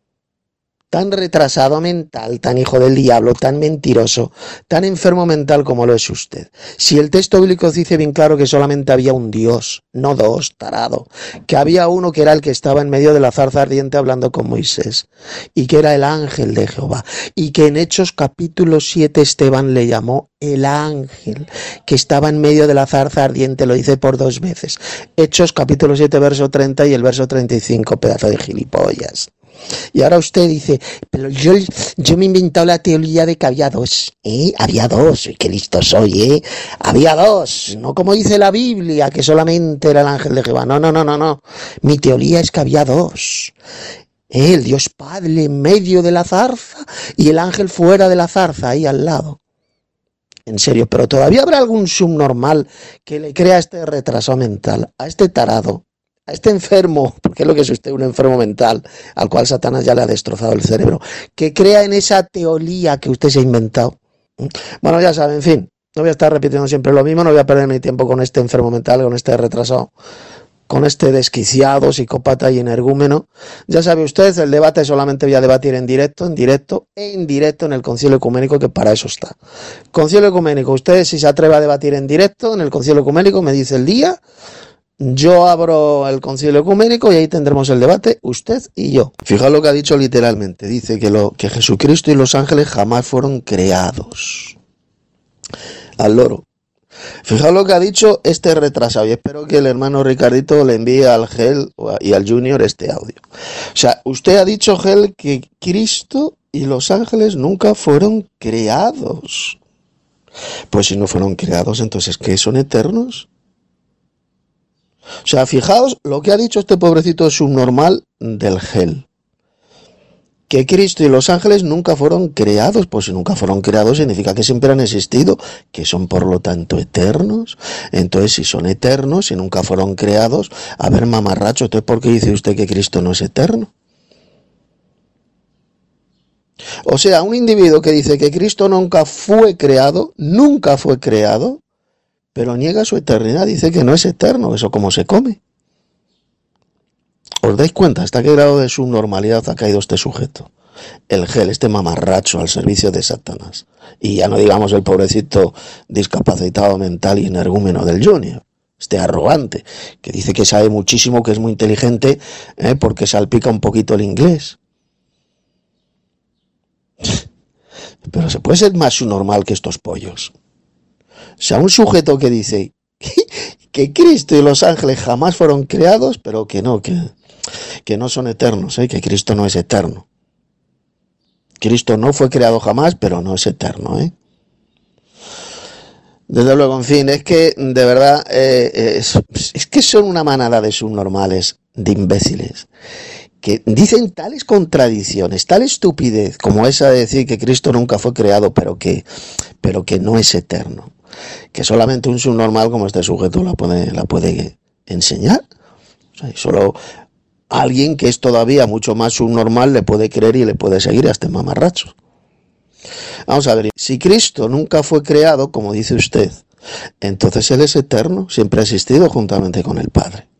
[SPEAKER 1] Tan retrasado mental, tan hijo del diablo, tan mentiroso, tan enfermo mental como lo es usted. Si el texto bíblico dice bien claro que solamente había un Dios, no dos, tarado, que había uno que era el que estaba en medio de la zarza ardiente hablando con Moisés, y que era el ángel de Jehová, y que en Hechos capítulo 7 Esteban le llamó el ángel que estaba en medio de la zarza ardiente, lo dice por 2 veces. Hechos capítulo 7 verso 30 y el verso 35, pedazo de gilipollas. Y ahora usted dice, pero yo me he inventado la teoría de que había dos. Había dos, qué listo soy, había dos, no como dice la Biblia, que solamente era el ángel de Jehová. No. Mi teoría es que había dos. El Dios Padre en medio de la zarza y el ángel fuera de la zarza, ahí al lado. En serio, pero todavía habrá algún subnormal que le crea a este retraso mental, a este tarado, a este enfermo, porque es lo que es usted, un enfermo mental, al cual Satanás ya le ha destrozado el cerebro, que crea en esa teoría que usted se ha inventado. Bueno, ya sabe, en fin, no voy a estar repitiendo siempre lo mismo, no voy a perder mi tiempo con este enfermo mental, con este retrasado, con este desquiciado, psicópata y energúmeno. Ya sabe usted, el debate solamente voy a debatir en directo en el Concilio Ecuménico, que para eso está. Concilio Ecuménico, usted si se atreve a debatir en directo en el Concilio Ecuménico, me dice el día. Yo abro el Concilio Ecuménico y ahí tendremos el debate, usted y yo. Fijaos lo que ha dicho literalmente. Dice que Jesucristo y los ángeles jamás fueron creados. Al loro. Fijaos lo que ha dicho este retrasado. Y espero que el hermano Ricardito le envíe al Gel y al Junior este audio. O sea, usted ha dicho, Gel, que Cristo y los ángeles nunca fueron creados. Pues si no fueron creados, entonces ¿qué son eternos? O sea, fijaos lo que ha dicho este pobrecito subnormal del Gel. Que Cristo y los ángeles nunca fueron creados. Pues si nunca fueron creados significa que siempre han existido, que son por lo tanto eternos. Entonces si son eternos y nunca fueron creados, a ver, mamarracho, entonces ¿por qué dice usted que Cristo no es eterno? O sea, un individuo que dice que Cristo nunca fue creado, pero niega su eternidad, dice que no es eterno, eso como se come. ¿Os dais cuenta hasta qué grado de subnormalidad ha caído este sujeto? El Gel, este mamarracho al servicio de Satanás. Y ya no digamos el pobrecito discapacitado mental y energúmeno del Junior, este arrogante, que dice que sabe muchísimo, que es muy inteligente, porque salpica un poquito el inglés. Pero se puede ser más subnormal que estos pollos. O sea, un sujeto que dice que Cristo y los ángeles jamás fueron creados, pero que no son eternos, que Cristo no es eterno. Cristo no fue creado jamás, pero no es eterno. Desde luego, en fin, es que de verdad es que son una manada de subnormales, de imbéciles. que dicen tales contradicciones, tal estupidez como esa de decir que Cristo nunca fue creado, pero que no es eterno, que solamente un subnormal como este sujeto la puede enseñar. O sea, solo alguien que es todavía mucho más subnormal le puede creer y le puede seguir a este mamarracho. Vamos a ver, si Cristo nunca fue creado, como dice usted, entonces Él es eterno, siempre ha existido juntamente con el Padre.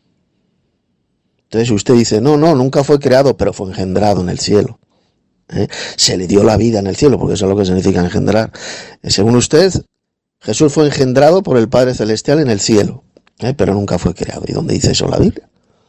[SPEAKER 1] Entonces usted dice, no, nunca fue creado, pero fue engendrado en el cielo. Se le dio la vida en el cielo, porque eso es lo que significa engendrar. Según usted, Jesús fue engendrado por el Padre Celestial en el cielo, pero nunca fue creado. ¿Y dónde dice eso la Biblia?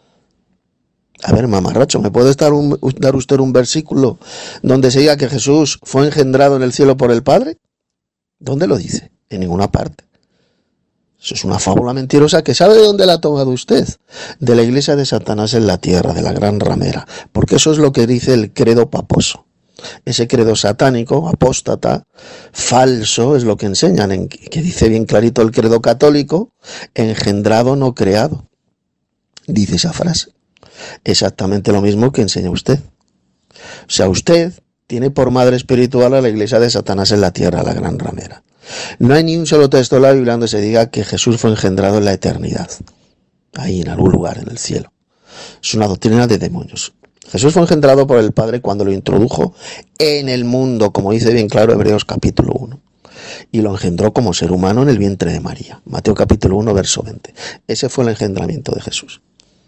[SPEAKER 1] A ver, mamarracho, ¿me puede dar usted un versículo donde se diga que Jesús fue engendrado en el cielo por el Padre? ¿Dónde lo dice? En ninguna parte. Eso es una fábula mentirosa que ¿sabe de dónde la ha tomado usted? De la iglesia de Satanás en la tierra, de la gran ramera. Porque eso es lo que dice el credo paposo. Ese credo satánico, apóstata, falso, es lo que enseñan, que dice bien clarito el credo católico, engendrado, no creado. Dice esa frase. Exactamente lo mismo que enseña usted. O sea, usted tiene por madre espiritual a la iglesia de Satanás en la tierra, la gran ramera. No hay ni un solo texto de la Biblia donde se diga que Jesús fue engendrado en la eternidad, ahí en algún lugar, en el cielo. Es una doctrina de demonios. Jesús fue engendrado por el Padre cuando lo introdujo en el mundo, como dice bien claro Hebreos capítulo 1. Y lo engendró como ser humano en el vientre de María. Mateo capítulo 1, verso 20. Ese fue el engendramiento de Jesús.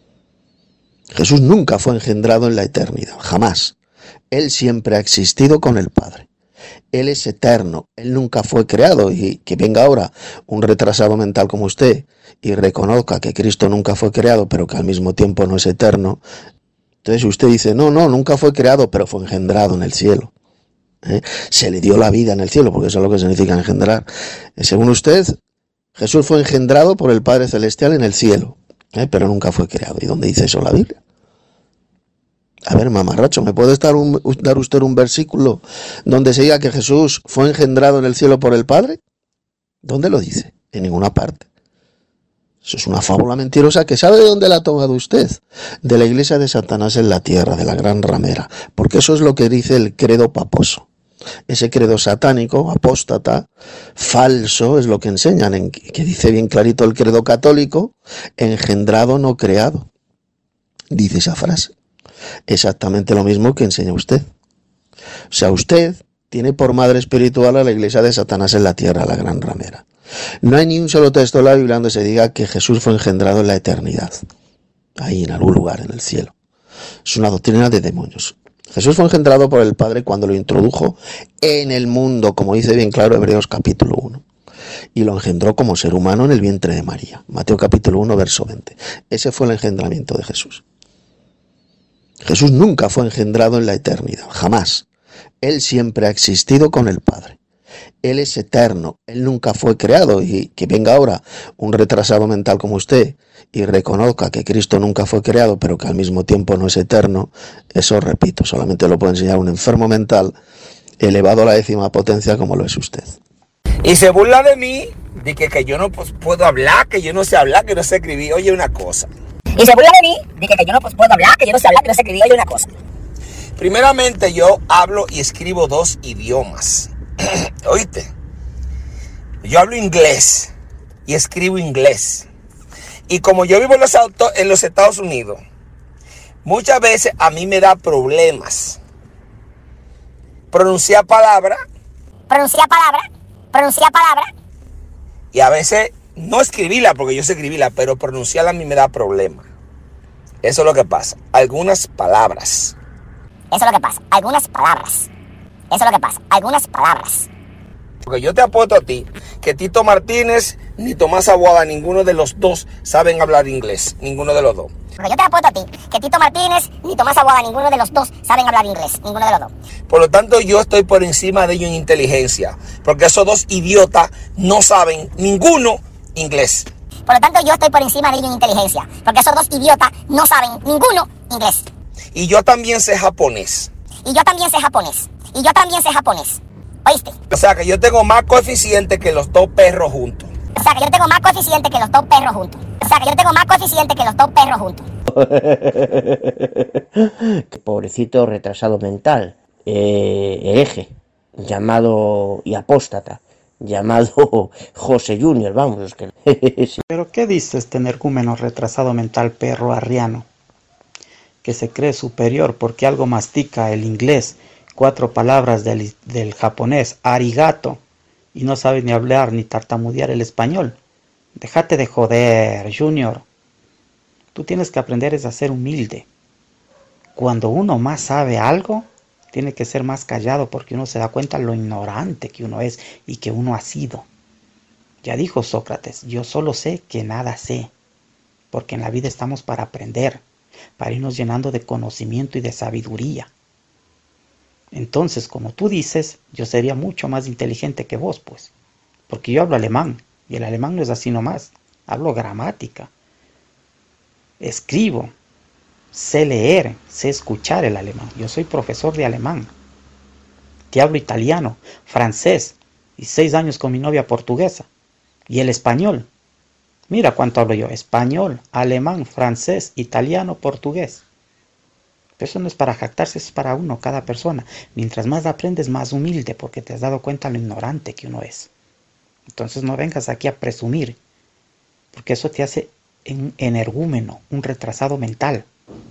[SPEAKER 1] Jesús nunca fue engendrado en la eternidad, jamás. Él siempre ha existido con el Padre. Él es eterno, Él nunca fue creado, y que venga ahora un retrasado mental como usted y reconozca que Cristo nunca fue creado, pero que al mismo tiempo no es eterno. Entonces usted dice, no, nunca fue creado, pero fue engendrado en el cielo. Se le dio la vida en el cielo, porque eso es lo que significa engendrar. Según usted, Jesús fue engendrado por el Padre Celestial en el cielo, pero nunca fue creado. ¿Y dónde dice eso la Biblia? A ver, mamarracho, ¿me puede dar usted un versículo donde se diga que Jesús fue engendrado en el cielo por el Padre? ¿Dónde lo dice? En ninguna parte. Eso es una fábula mentirosa que ¿sabe de dónde la ha tomado usted? De la iglesia de Satanás en la tierra, de la gran ramera. Porque eso es lo que dice el credo paposo. Ese credo satánico, apóstata, falso, es lo que enseñan, que dice bien clarito el credo católico, engendrado, no creado. Dice esa frase. Exactamente lo mismo que enseña usted. O sea, usted tiene por madre espiritual a la iglesia de Satanás en la tierra, la gran ramera. No hay ni un solo texto de la Biblia donde se diga que Jesús fue engendrado en la eternidad, ahí en algún lugar, en el cielo. Es una doctrina de demonios. Jesús fue engendrado por el Padre cuando lo introdujo en el mundo, como dice bien claro Hebreos capítulo 1. Y lo engendró como ser humano en el vientre de María. Mateo capítulo 1, verso 20. Ese fue el engendramiento de Jesús. Jesús nunca fue engendrado en la eternidad, jamás. Él siempre ha existido con el Padre. Él es eterno, Él nunca fue creado, y que venga ahora un retrasado mental como usted y reconozca que Cristo nunca fue creado, pero que al mismo tiempo no es eterno, eso, repito, solamente lo puede enseñar un enfermo mental elevado a la 10ª potencia como lo es usted.
[SPEAKER 3] Y se burla de mí, de que yo no puedo hablar, que yo no sé hablar, que no sé escribir. Oye, una cosa.
[SPEAKER 7] Y se burla de mí, de que yo no puedo hablar, que yo no sé hablar, que no sé escribir. Oye, una cosa.
[SPEAKER 3] Primeramente, yo hablo y escribo 2 idiomas. ¿Oíste? Yo hablo inglés y escribo inglés. Y como yo vivo en los Estados Unidos, muchas veces a mí me da problemas pronunciar palabra. Y a veces no escribirla, porque yo sé escribirla, pero pronunciarla a mí me da problema. Eso es lo que pasa. Algunas palabras. Porque yo te apuesto a ti que Tito Martínez ni Tomás Aguada, ninguno de los dos saben hablar inglés. Ninguno de los dos. Por lo tanto, yo estoy por encima de ellos en inteligencia. Porque esos dos idiotas no saben ninguno inglés. Y yo también sé japonés. ¿Oíste? O sea que yo tengo más coeficiente que los dos perros juntos.
[SPEAKER 4] Que pobrecito retrasado mental, hereje, llamado y apóstata, llamado José Junior, vamos, es que... sí.
[SPEAKER 2] ¿Pero qué dice este energúmeno retrasado mental perro arriano? Que se cree superior porque algo mastica el inglés, 4 palabras del japonés, arigato, y no sabe ni hablar ni tartamudear el español. Déjate de joder, Junior. Tú tienes que aprender a ser humilde. Cuando uno más sabe algo, tiene que ser más callado porque uno se da cuenta lo ignorante que uno es y que uno ha sido. Ya dijo Sócrates, yo solo sé que nada sé, porque en la vida estamos para aprender, para irnos llenando de conocimiento y de sabiduría. Entonces, como tú dices, yo sería mucho más inteligente que vos, pues, porque yo hablo alemán, y el alemán no es así nomás, hablo gramática, escribo, sé leer, sé escuchar el alemán, yo soy profesor de alemán, te hablo italiano, francés, y 6 años con mi novia portuguesa, y el español, mira cuánto hablo yo, español, alemán, francés, italiano, portugués. Pero eso no es para jactarse, eso es para uno, cada persona. Mientras más aprendes, más humilde, porque te has dado cuenta lo ignorante que uno es. Entonces no vengas aquí a presumir, porque eso te hace un energúmeno, un retrasado mental.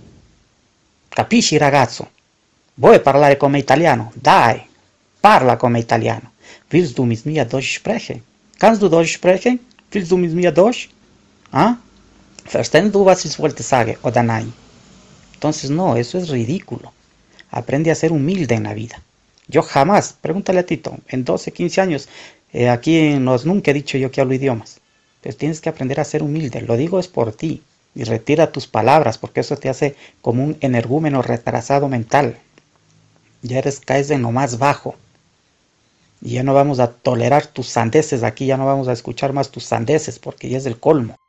[SPEAKER 2] Capisci, ragazzo? Vuoi parlare come italiano? Dai, parla come italiano. Willst du mit mir Deutsch sprechen? Kannst du Deutsch sprechen? Willst du mit mir Deutsch? ¿Ah? Verstehst du, was ich wollte sagen, oder nein? Entonces no, eso es ridículo. Aprende a ser humilde en la vida. Yo jamás, pregúntale a Tito, en 12, 15 años, aquí nunca he dicho yo que hablo idiomas. Pues tienes que aprender a ser humilde, lo digo es por ti. Y retira tus palabras, porque eso te hace como un energúmeno retrasado mental. Ya caes en lo más bajo. Y ya no vamos a tolerar tus sandeces aquí, ya no vamos a escuchar más tus sandeces, porque ya es el colmo.